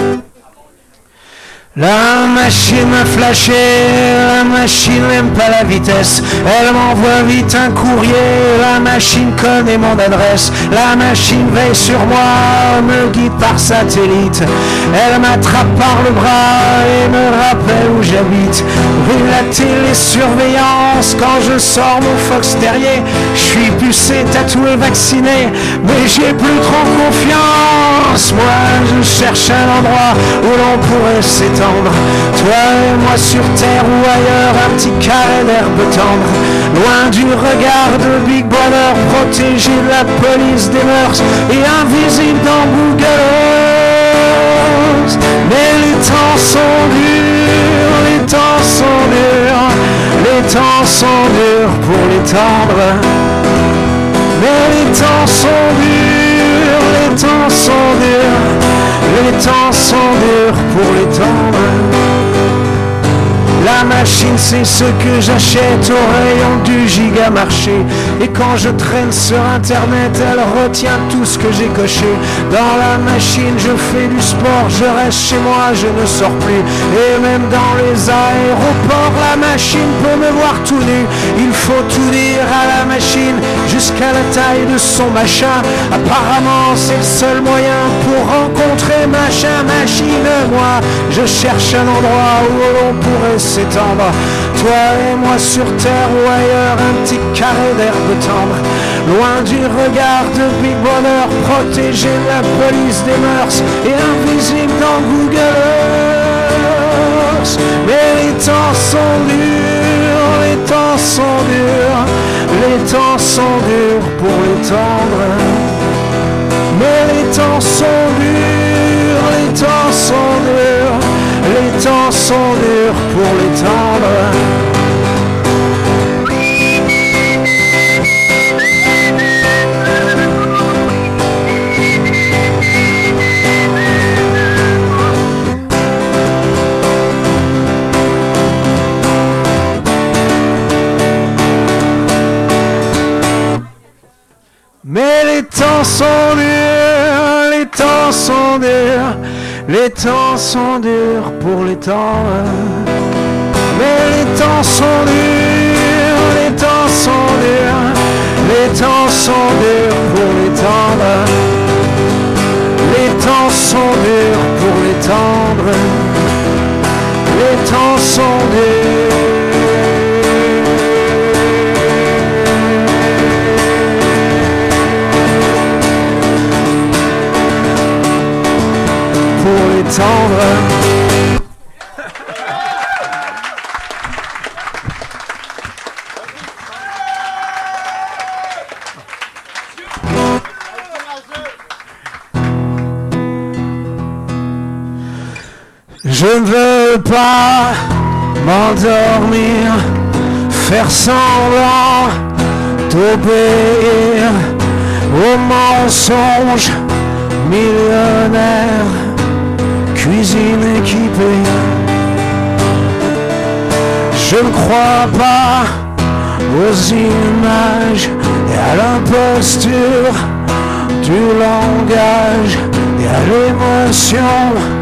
La machine m'a flashé, la machine n'aime pas la vitesse, elle m'envoie vite un courrier, la machine connaît mon adresse, la machine veille sur moi, me guide par satellite, elle m'attrape par le bras et me rappelle où j'habite, rue la télésurveillance, quand je sors mon Fox Terrier, je suis pucé, tatoué, vacciné, mais j'ai plus trop confiance, moi je cherche un endroit où l'on pourrait s'étendre. Toi et moi sur terre ou ailleurs, un petit carré d'herbe tendre, loin du regard de Big Brother, protégé de la police des mœurs et invisible dans Google Earth. Mais les temps sont durs, les temps sont durs, les temps sont durs pour les tendres. Mais les temps sont durs, les temps sont durs, les temps sont durs pour les tendres. La machine c'est ce que j'achète au rayon du gigamarché. Et quand je traîne sur internet, elle retient tout ce que j'ai coché. Dans la machine je fais du sport, je reste chez moi, je ne sors plus. Et même dans les aéroports, la machine peut me voir tout nu. Il faut tout dire à la machine, jusqu'à la taille de son machin. Apparemment c'est le seul moyen pour rencontrer machin, machine. Moi je cherche un endroit où l'on pourrait s'étendre, toi et moi sur terre ou ailleurs, un petit carré d'herbe tendre, loin du regard de Big Brother, protégé de la police des mœurs et invisible dans Google Earth. Mais les temps sont durs, les temps sont durs, les temps sont durs pour les tendres. Mais les temps sont durs, les temps sont durs, les temps sont durs pour les tendres. Mais les temps sont durs, les temps sont durs, les temps sont durs pour les tendres. Mais les temps sont durs, les temps sont durs, les temps sont durs pour les tendres. Les temps sont durs pour les tendres. Les temps sont durs. Tendre. Je ne veux pas m'endormir, faire semblant d'obéir aux mensonges millionnaires. Cuisine équipée, je ne crois pas aux images et à l'imposture du langage et à l'émotion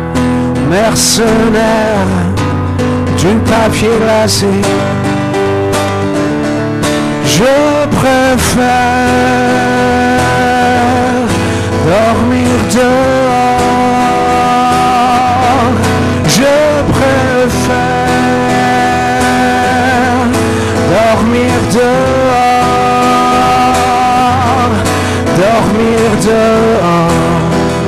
mercenaire du papier glacé. Je préfère dormir dehors. Je préfère dormir dehors, dormir dehors.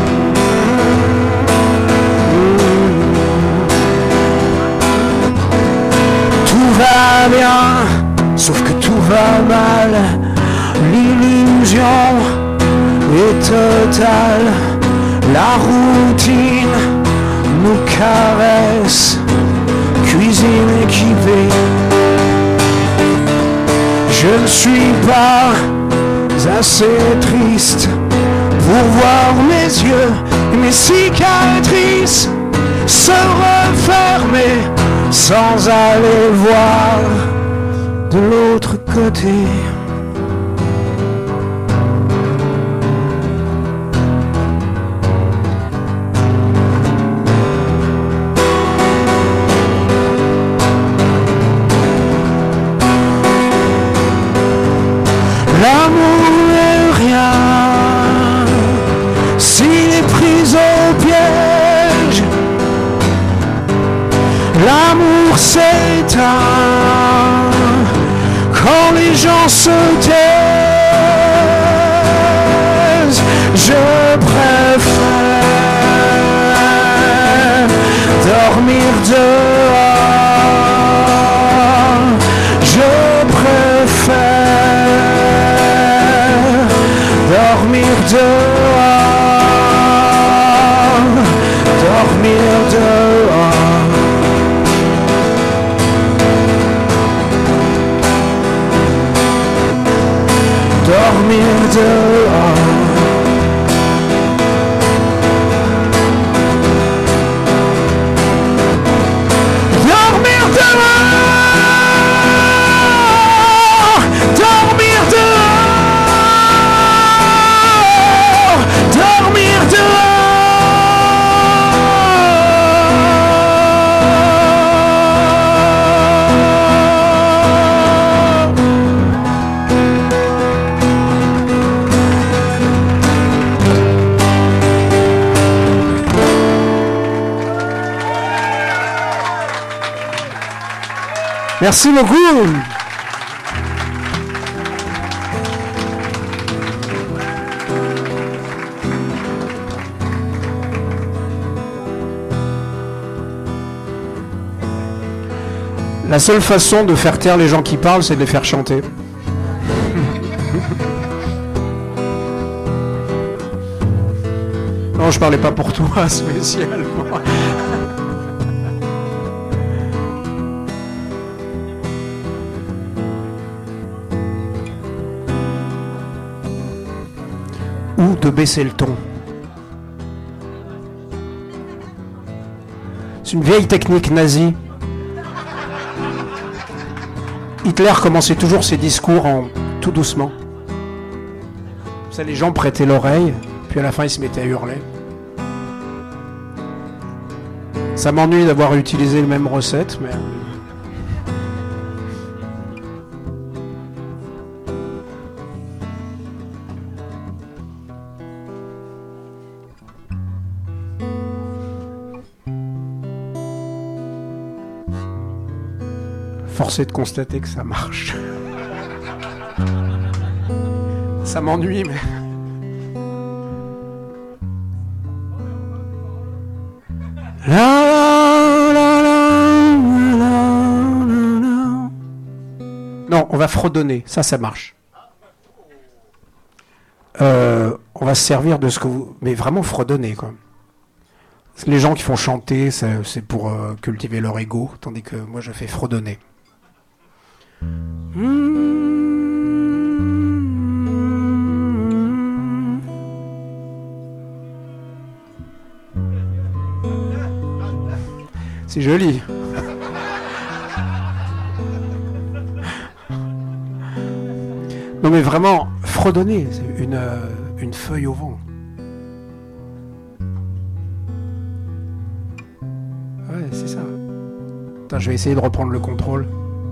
Tout va bien, sauf que tout va mal. L'illusion est totale, la routine nous caresse, cuisine équipée. Je ne suis pas assez triste pour voir mes yeux et mes cicatrices se refermer sans aller voir de l'autre côté. L'amour n'est rien s'il est pris au piège. L'amour s'éteint quand les gens se taisent. Je préfère dormir dehors. Je préfère dormir dehors, dormir dehors. Dormir dehors. Dormir dehors. Merci beaucoup. La seule façon de faire taire les gens qui parlent, c'est de les faire chanter. Non, je parlais pas pour toi spécialement. Ou de baisser le ton. C'est une vieille technique nazie. Hitler commençait toujours ses discours en tout doucement. Ça, les gens prêtaient l'oreille, puis à la fin ils se mettaient à hurler. Ça m'ennuie d'avoir utilisé la même recette, mais... Force est de constater que ça marche. Ça m'ennuie, mais... Non, on va fredonner. Ça marche. On va se servir de ce que vous... Mais vraiment fredonner, quoi. Les gens qui font chanter, c'est pour cultiver leur ego, tandis que moi, je fais fredonner. C'est joli. Non mais vraiment, fredonner, c'est une feuille au vent. Ouais, c'est ça. Attends, je vais essayer de reprendre le contrôle.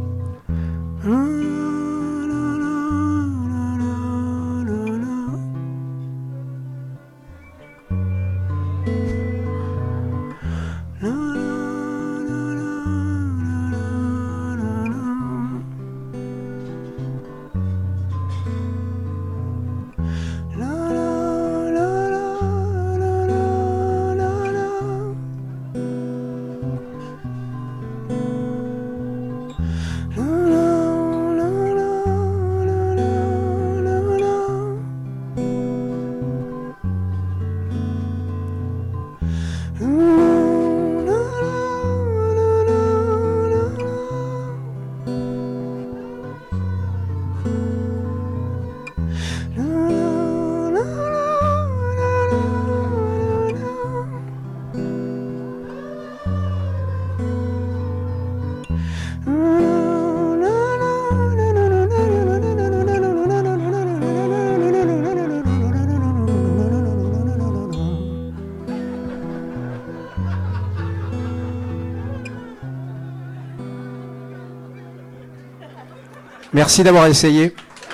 Merci d'avoir essayé.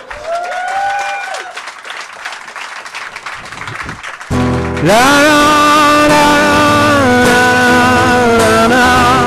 La la la la la la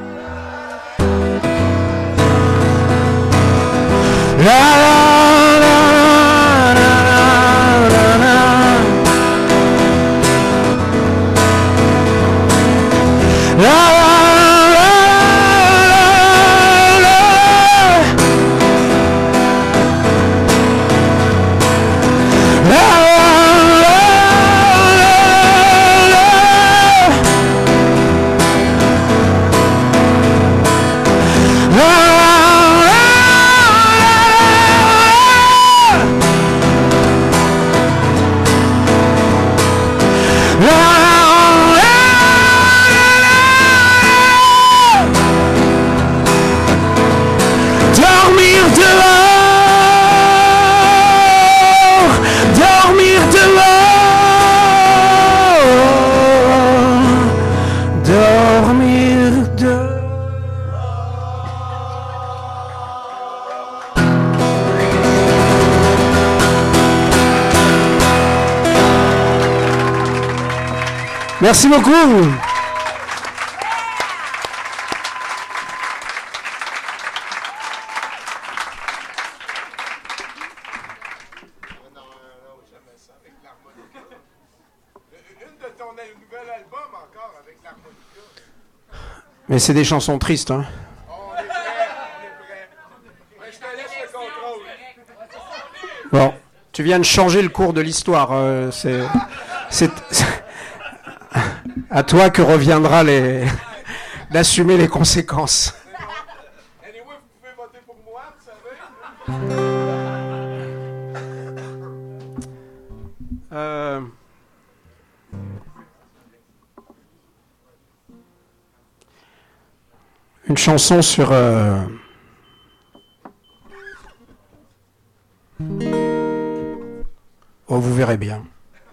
Merci beaucoup. Mais c'est des chansons tristes, hein. Bon, tu viens de changer le cours de l'histoire. C'est à toi que reviendra d'assumer les conséquences. Une chanson sur oh, vous verrez bien.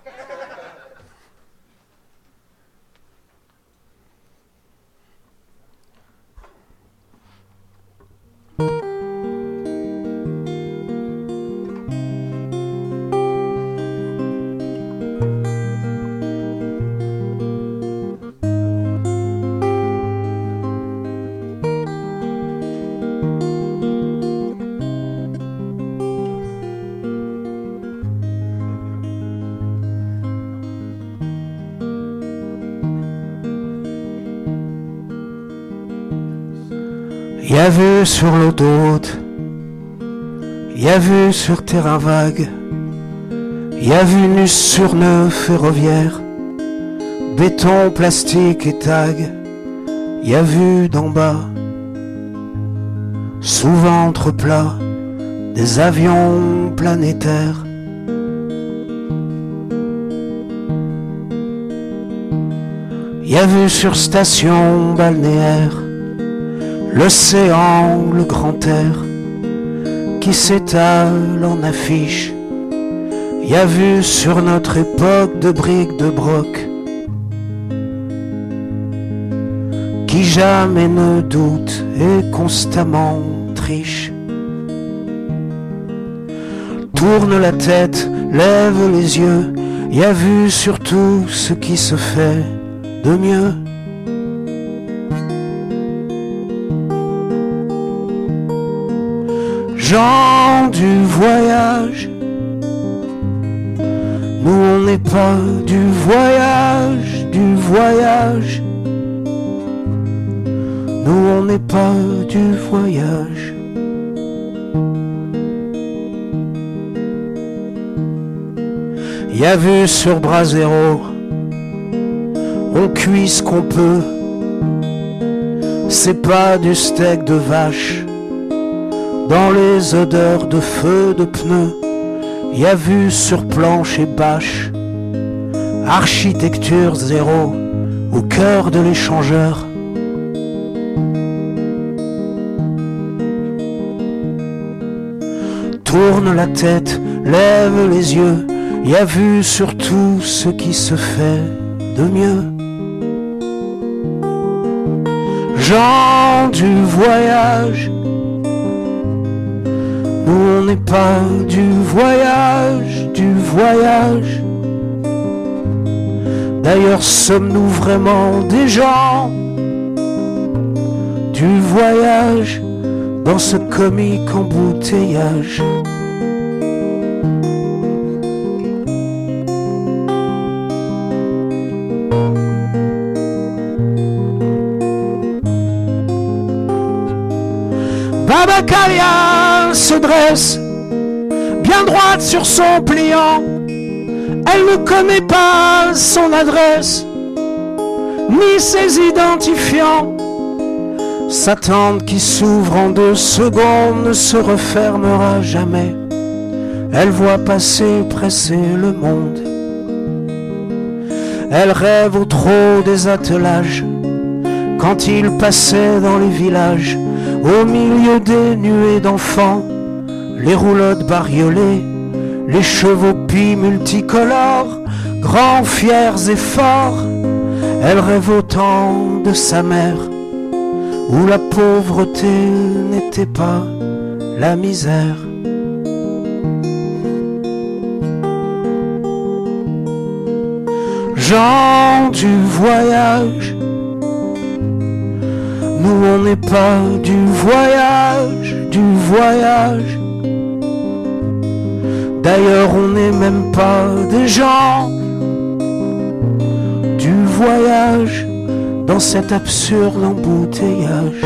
Y'a vu sur l'eau d'Aude, y'a vu sur terrain vague, y'a vu nu sur nœud ferroviaire, béton, plastique et tag, y'a vu d'en bas, sous ventre plat, des avions planétaires. Y'a vu sur station balnéaire, l'océan, le grand air, qui s'étale en affiche. Y a vu sur notre époque de briques de broc, qui jamais ne doute et constamment triche. Tourne la tête, lève les yeux, y a vu surtout ce qui se fait de mieux. Gens du voyage, nous on n'est pas du voyage, du voyage. Nous on n'est pas du voyage. Y a vu sur Brasero, on cuit ce qu'on peut. C'est pas du steak de vache. Dans les odeurs de feu, de pneus, y a vu sur planche et bâche, architecture zéro, au cœur de l'échangeur. Tourne la tête, lève les yeux, y a vu surtout ce qui se fait de mieux. Gens du voyage, nous on n'est pas du voyage, du voyage. D'ailleurs sommes-nous vraiment des gens du voyage dans ce comique embouteillage? Babacalia se dresse, bien droite sur son pliant. Elle ne connaît pas son adresse, ni ses identifiants. Sa tente qui s'ouvre en 2 secondes ne se refermera jamais. Elle voit passer, presser le monde. Elle rêve au trot des attelages, quand il passait dans les villages, au milieu des nuées d'enfants, les roulottes bariolées, les chevaux pis multicolores, grands, fiers et forts. Elle rêve autant de sa mère, où la pauvreté n'était pas la misère. Gens du voyage, nous on n'est pas du voyage, du voyage. D'ailleurs on n'est même pas des gens du voyage dans cet absurde embouteillage.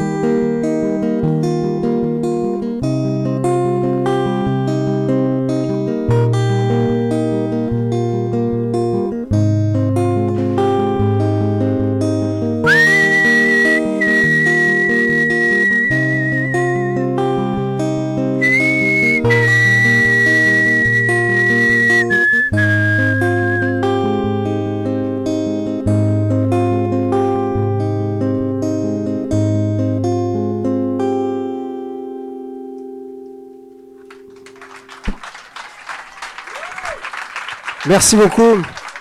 Merci beaucoup.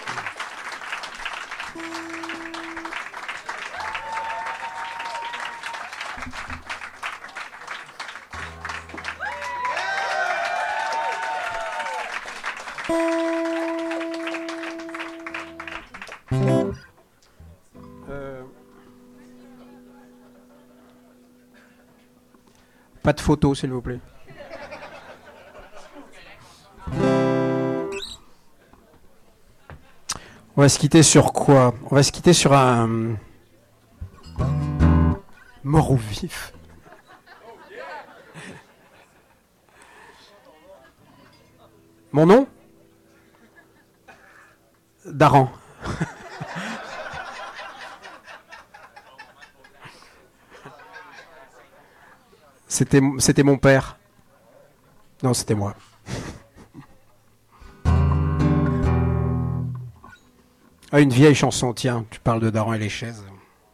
Pas de photos, s'il vous plaît. On va se quitter sur quoi? On va se quitter sur un... Mort ou vif. Mon nom? Daran. C'était mon père. Non, c'était moi. Ah, une vieille chanson, tiens, tu parles de Daran et les chaises.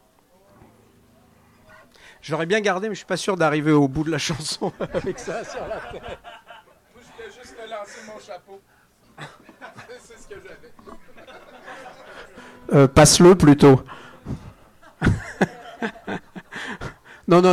Je l'aurais bien gardé, mais je suis pas sûr d'arriver au bout de la chanson avec ça sur la tête. Moi, je voulais juste te lancer mon chapeau. C'est ce que j'avais. Passe-le plutôt. Non.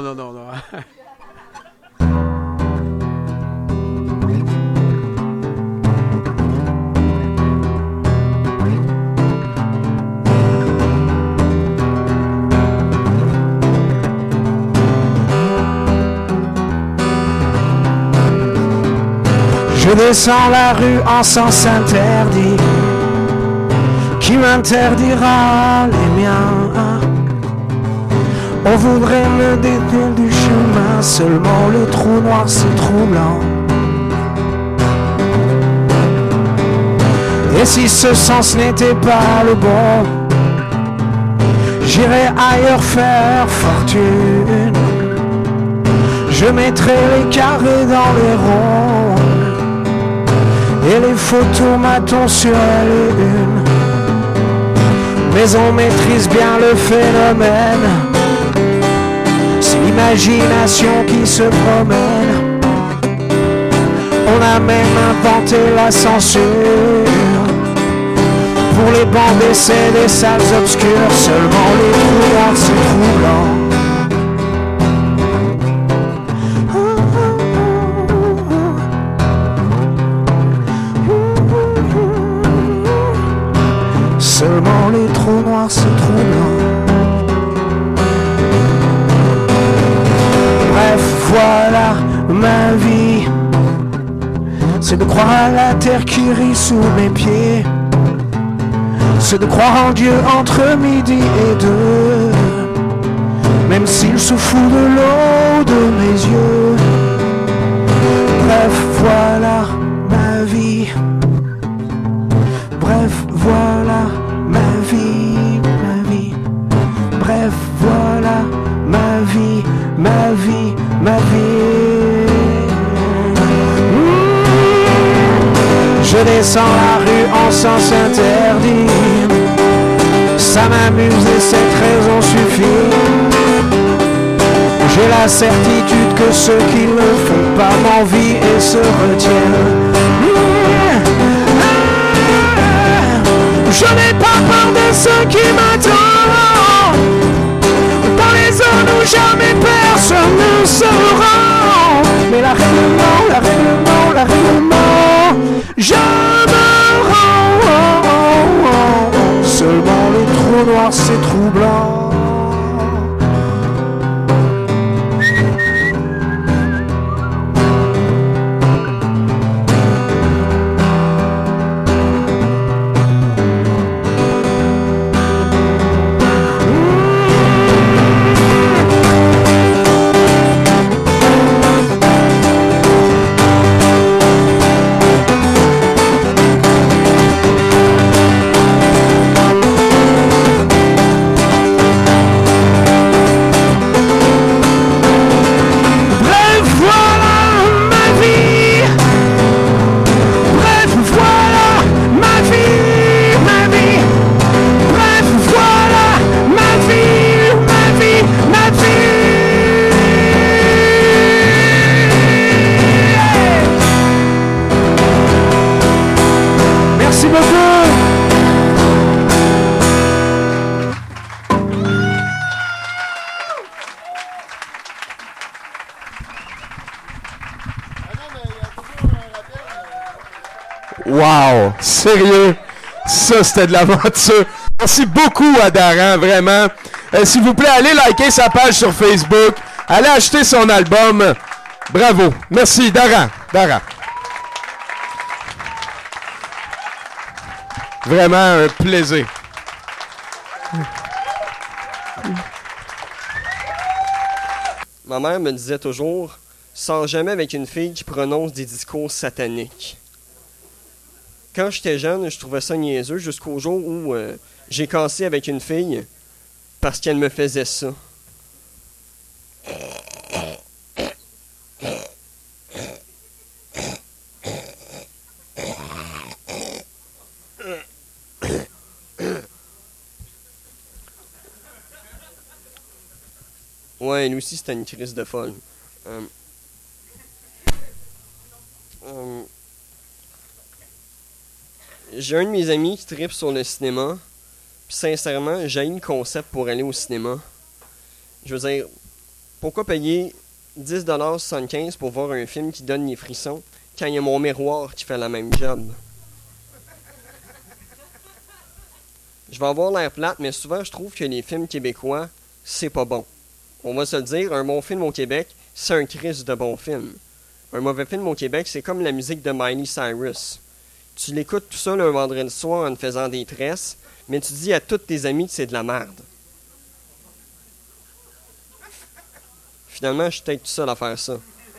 Je descends la rue en sens interdit. Qui m'interdira les miens? On voudrait me détenir du chemin, seulement le trou noir c'est troublant. Et si ce sens n'était pas le bon, j'irais ailleurs faire fortune. Je mettrais les carrés dans les ronds et les photos matons sur L1. Mais on maîtrise bien le phénomène, c'est l'imagination qui se promène. On a même inventé la censure pour les bandes d'essai des salles obscures. Seulement les trous noirs c'est troublant. Seulement les trous noirs c'est troublant. Bref, voilà ma vie, c'est de croire à la terre qui rit sous mes pieds, c'est de croire en Dieu entre midi et deux, même s'il se fout de l'eau de mes yeux. Bref, voilà ma vie. Bref, voilà ma vie, ma vie. Bref, voilà ma vie, ma vie, ma vie. Je descends la rue en sens interdit. Ça m'amuse et cette raison suffit. J'ai la certitude que ceux qui ne font pas m'envie et se retiennent. Je n'ai pas peur de ceux qui m'attendent dans les zones où jamais personne ne se rend. Mais la règlement, je me rends. Seulement les trous noirs c'est troublant. Wow! Sérieux? Ça, c'était de l'aventure. Merci beaucoup à Daran, vraiment. S'il vous plaît, allez liker sa page sur Facebook. Allez acheter son album. Bravo. Merci, Daran. Vraiment un plaisir. Ma mère me disait toujours, sors jamais avec une fille qui prononce des discours sataniques. Quand j'étais jeune, je trouvais ça niaiseux jusqu'au jour où j'ai cassé avec une fille parce qu'elle me faisait ça. Ouais, elle aussi, c'était une crise de folle. J'ai un de mes amis qui tripe sur le cinéma. Puis sincèrement, j'ai le concept pour aller au cinéma. Je veux dire, pourquoi payer 10,75$ pour voir un film qui donne les frissons quand il y a mon miroir qui fait la même job? Je vais avoir l'air plate, mais souvent je trouve que les films québécois, c'est pas bon. On va se le dire, un bon film au Québec, c'est un Christ de bon film. Un mauvais film au Québec, c'est comme la musique de Miley Cyrus. Tu l'écoutes tout seul un vendredi soir en te faisant des tresses, mais tu dis à tous tes amis que c'est de la merde. Finalement, je suis peut-être tout seul à faire ça.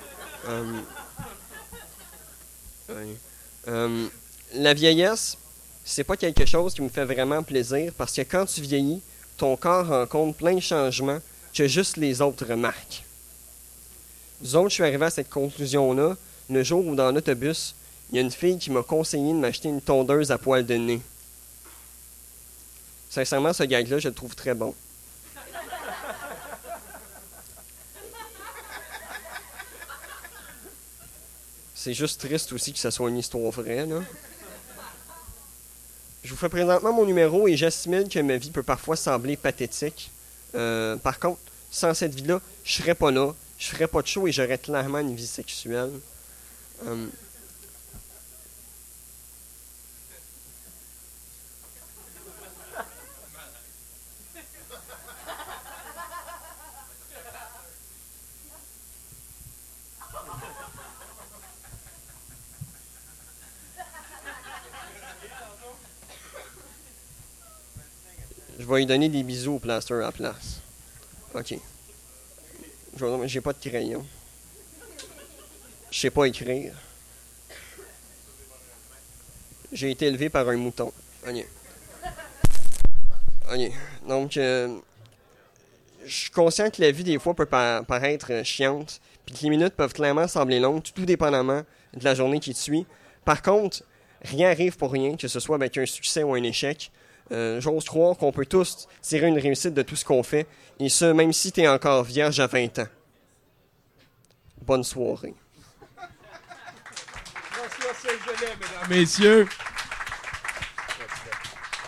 La vieillesse, c'est pas quelque chose qui me fait vraiment plaisir parce que quand tu vieillis, ton corps rencontre plein de changements que juste les autres remarquent. Disons que je suis arrivé à cette conclusion-là le jour où dans l'autobus, il y a une fille qui m'a conseillé de m'acheter une tondeuse à poils de nez. Sincèrement, ce gag-là, je le trouve très bon. C'est juste triste aussi que ce soit une histoire vraie, là. Je vous fais présentement mon numéro et j'assimile que ma vie peut parfois sembler pathétique. Par contre, sans cette vie-là, je serais pas là, je ferais pas de show et j'aurais clairement une vie sexuelle. Je vais lui donner des bisous au plaster à la place. OK. J'ai pas de crayon. Je sais pas écrire. J'ai été élevé par un mouton. OK. Donc, je suis conscient que la vie, des fois, peut paraître chiante, puis que les minutes peuvent clairement sembler longues, tout dépendamment de la journée qui te suit. Par contre, rien arrive pour rien, que ce soit avec un succès ou un échec. J'ose croire qu'on peut tous tirer une réussite de tout ce qu'on fait, et ce, même si t'es encore vierge à 20 ans. Bonne soirée. François Saint-Gelais, mesdames, messieurs.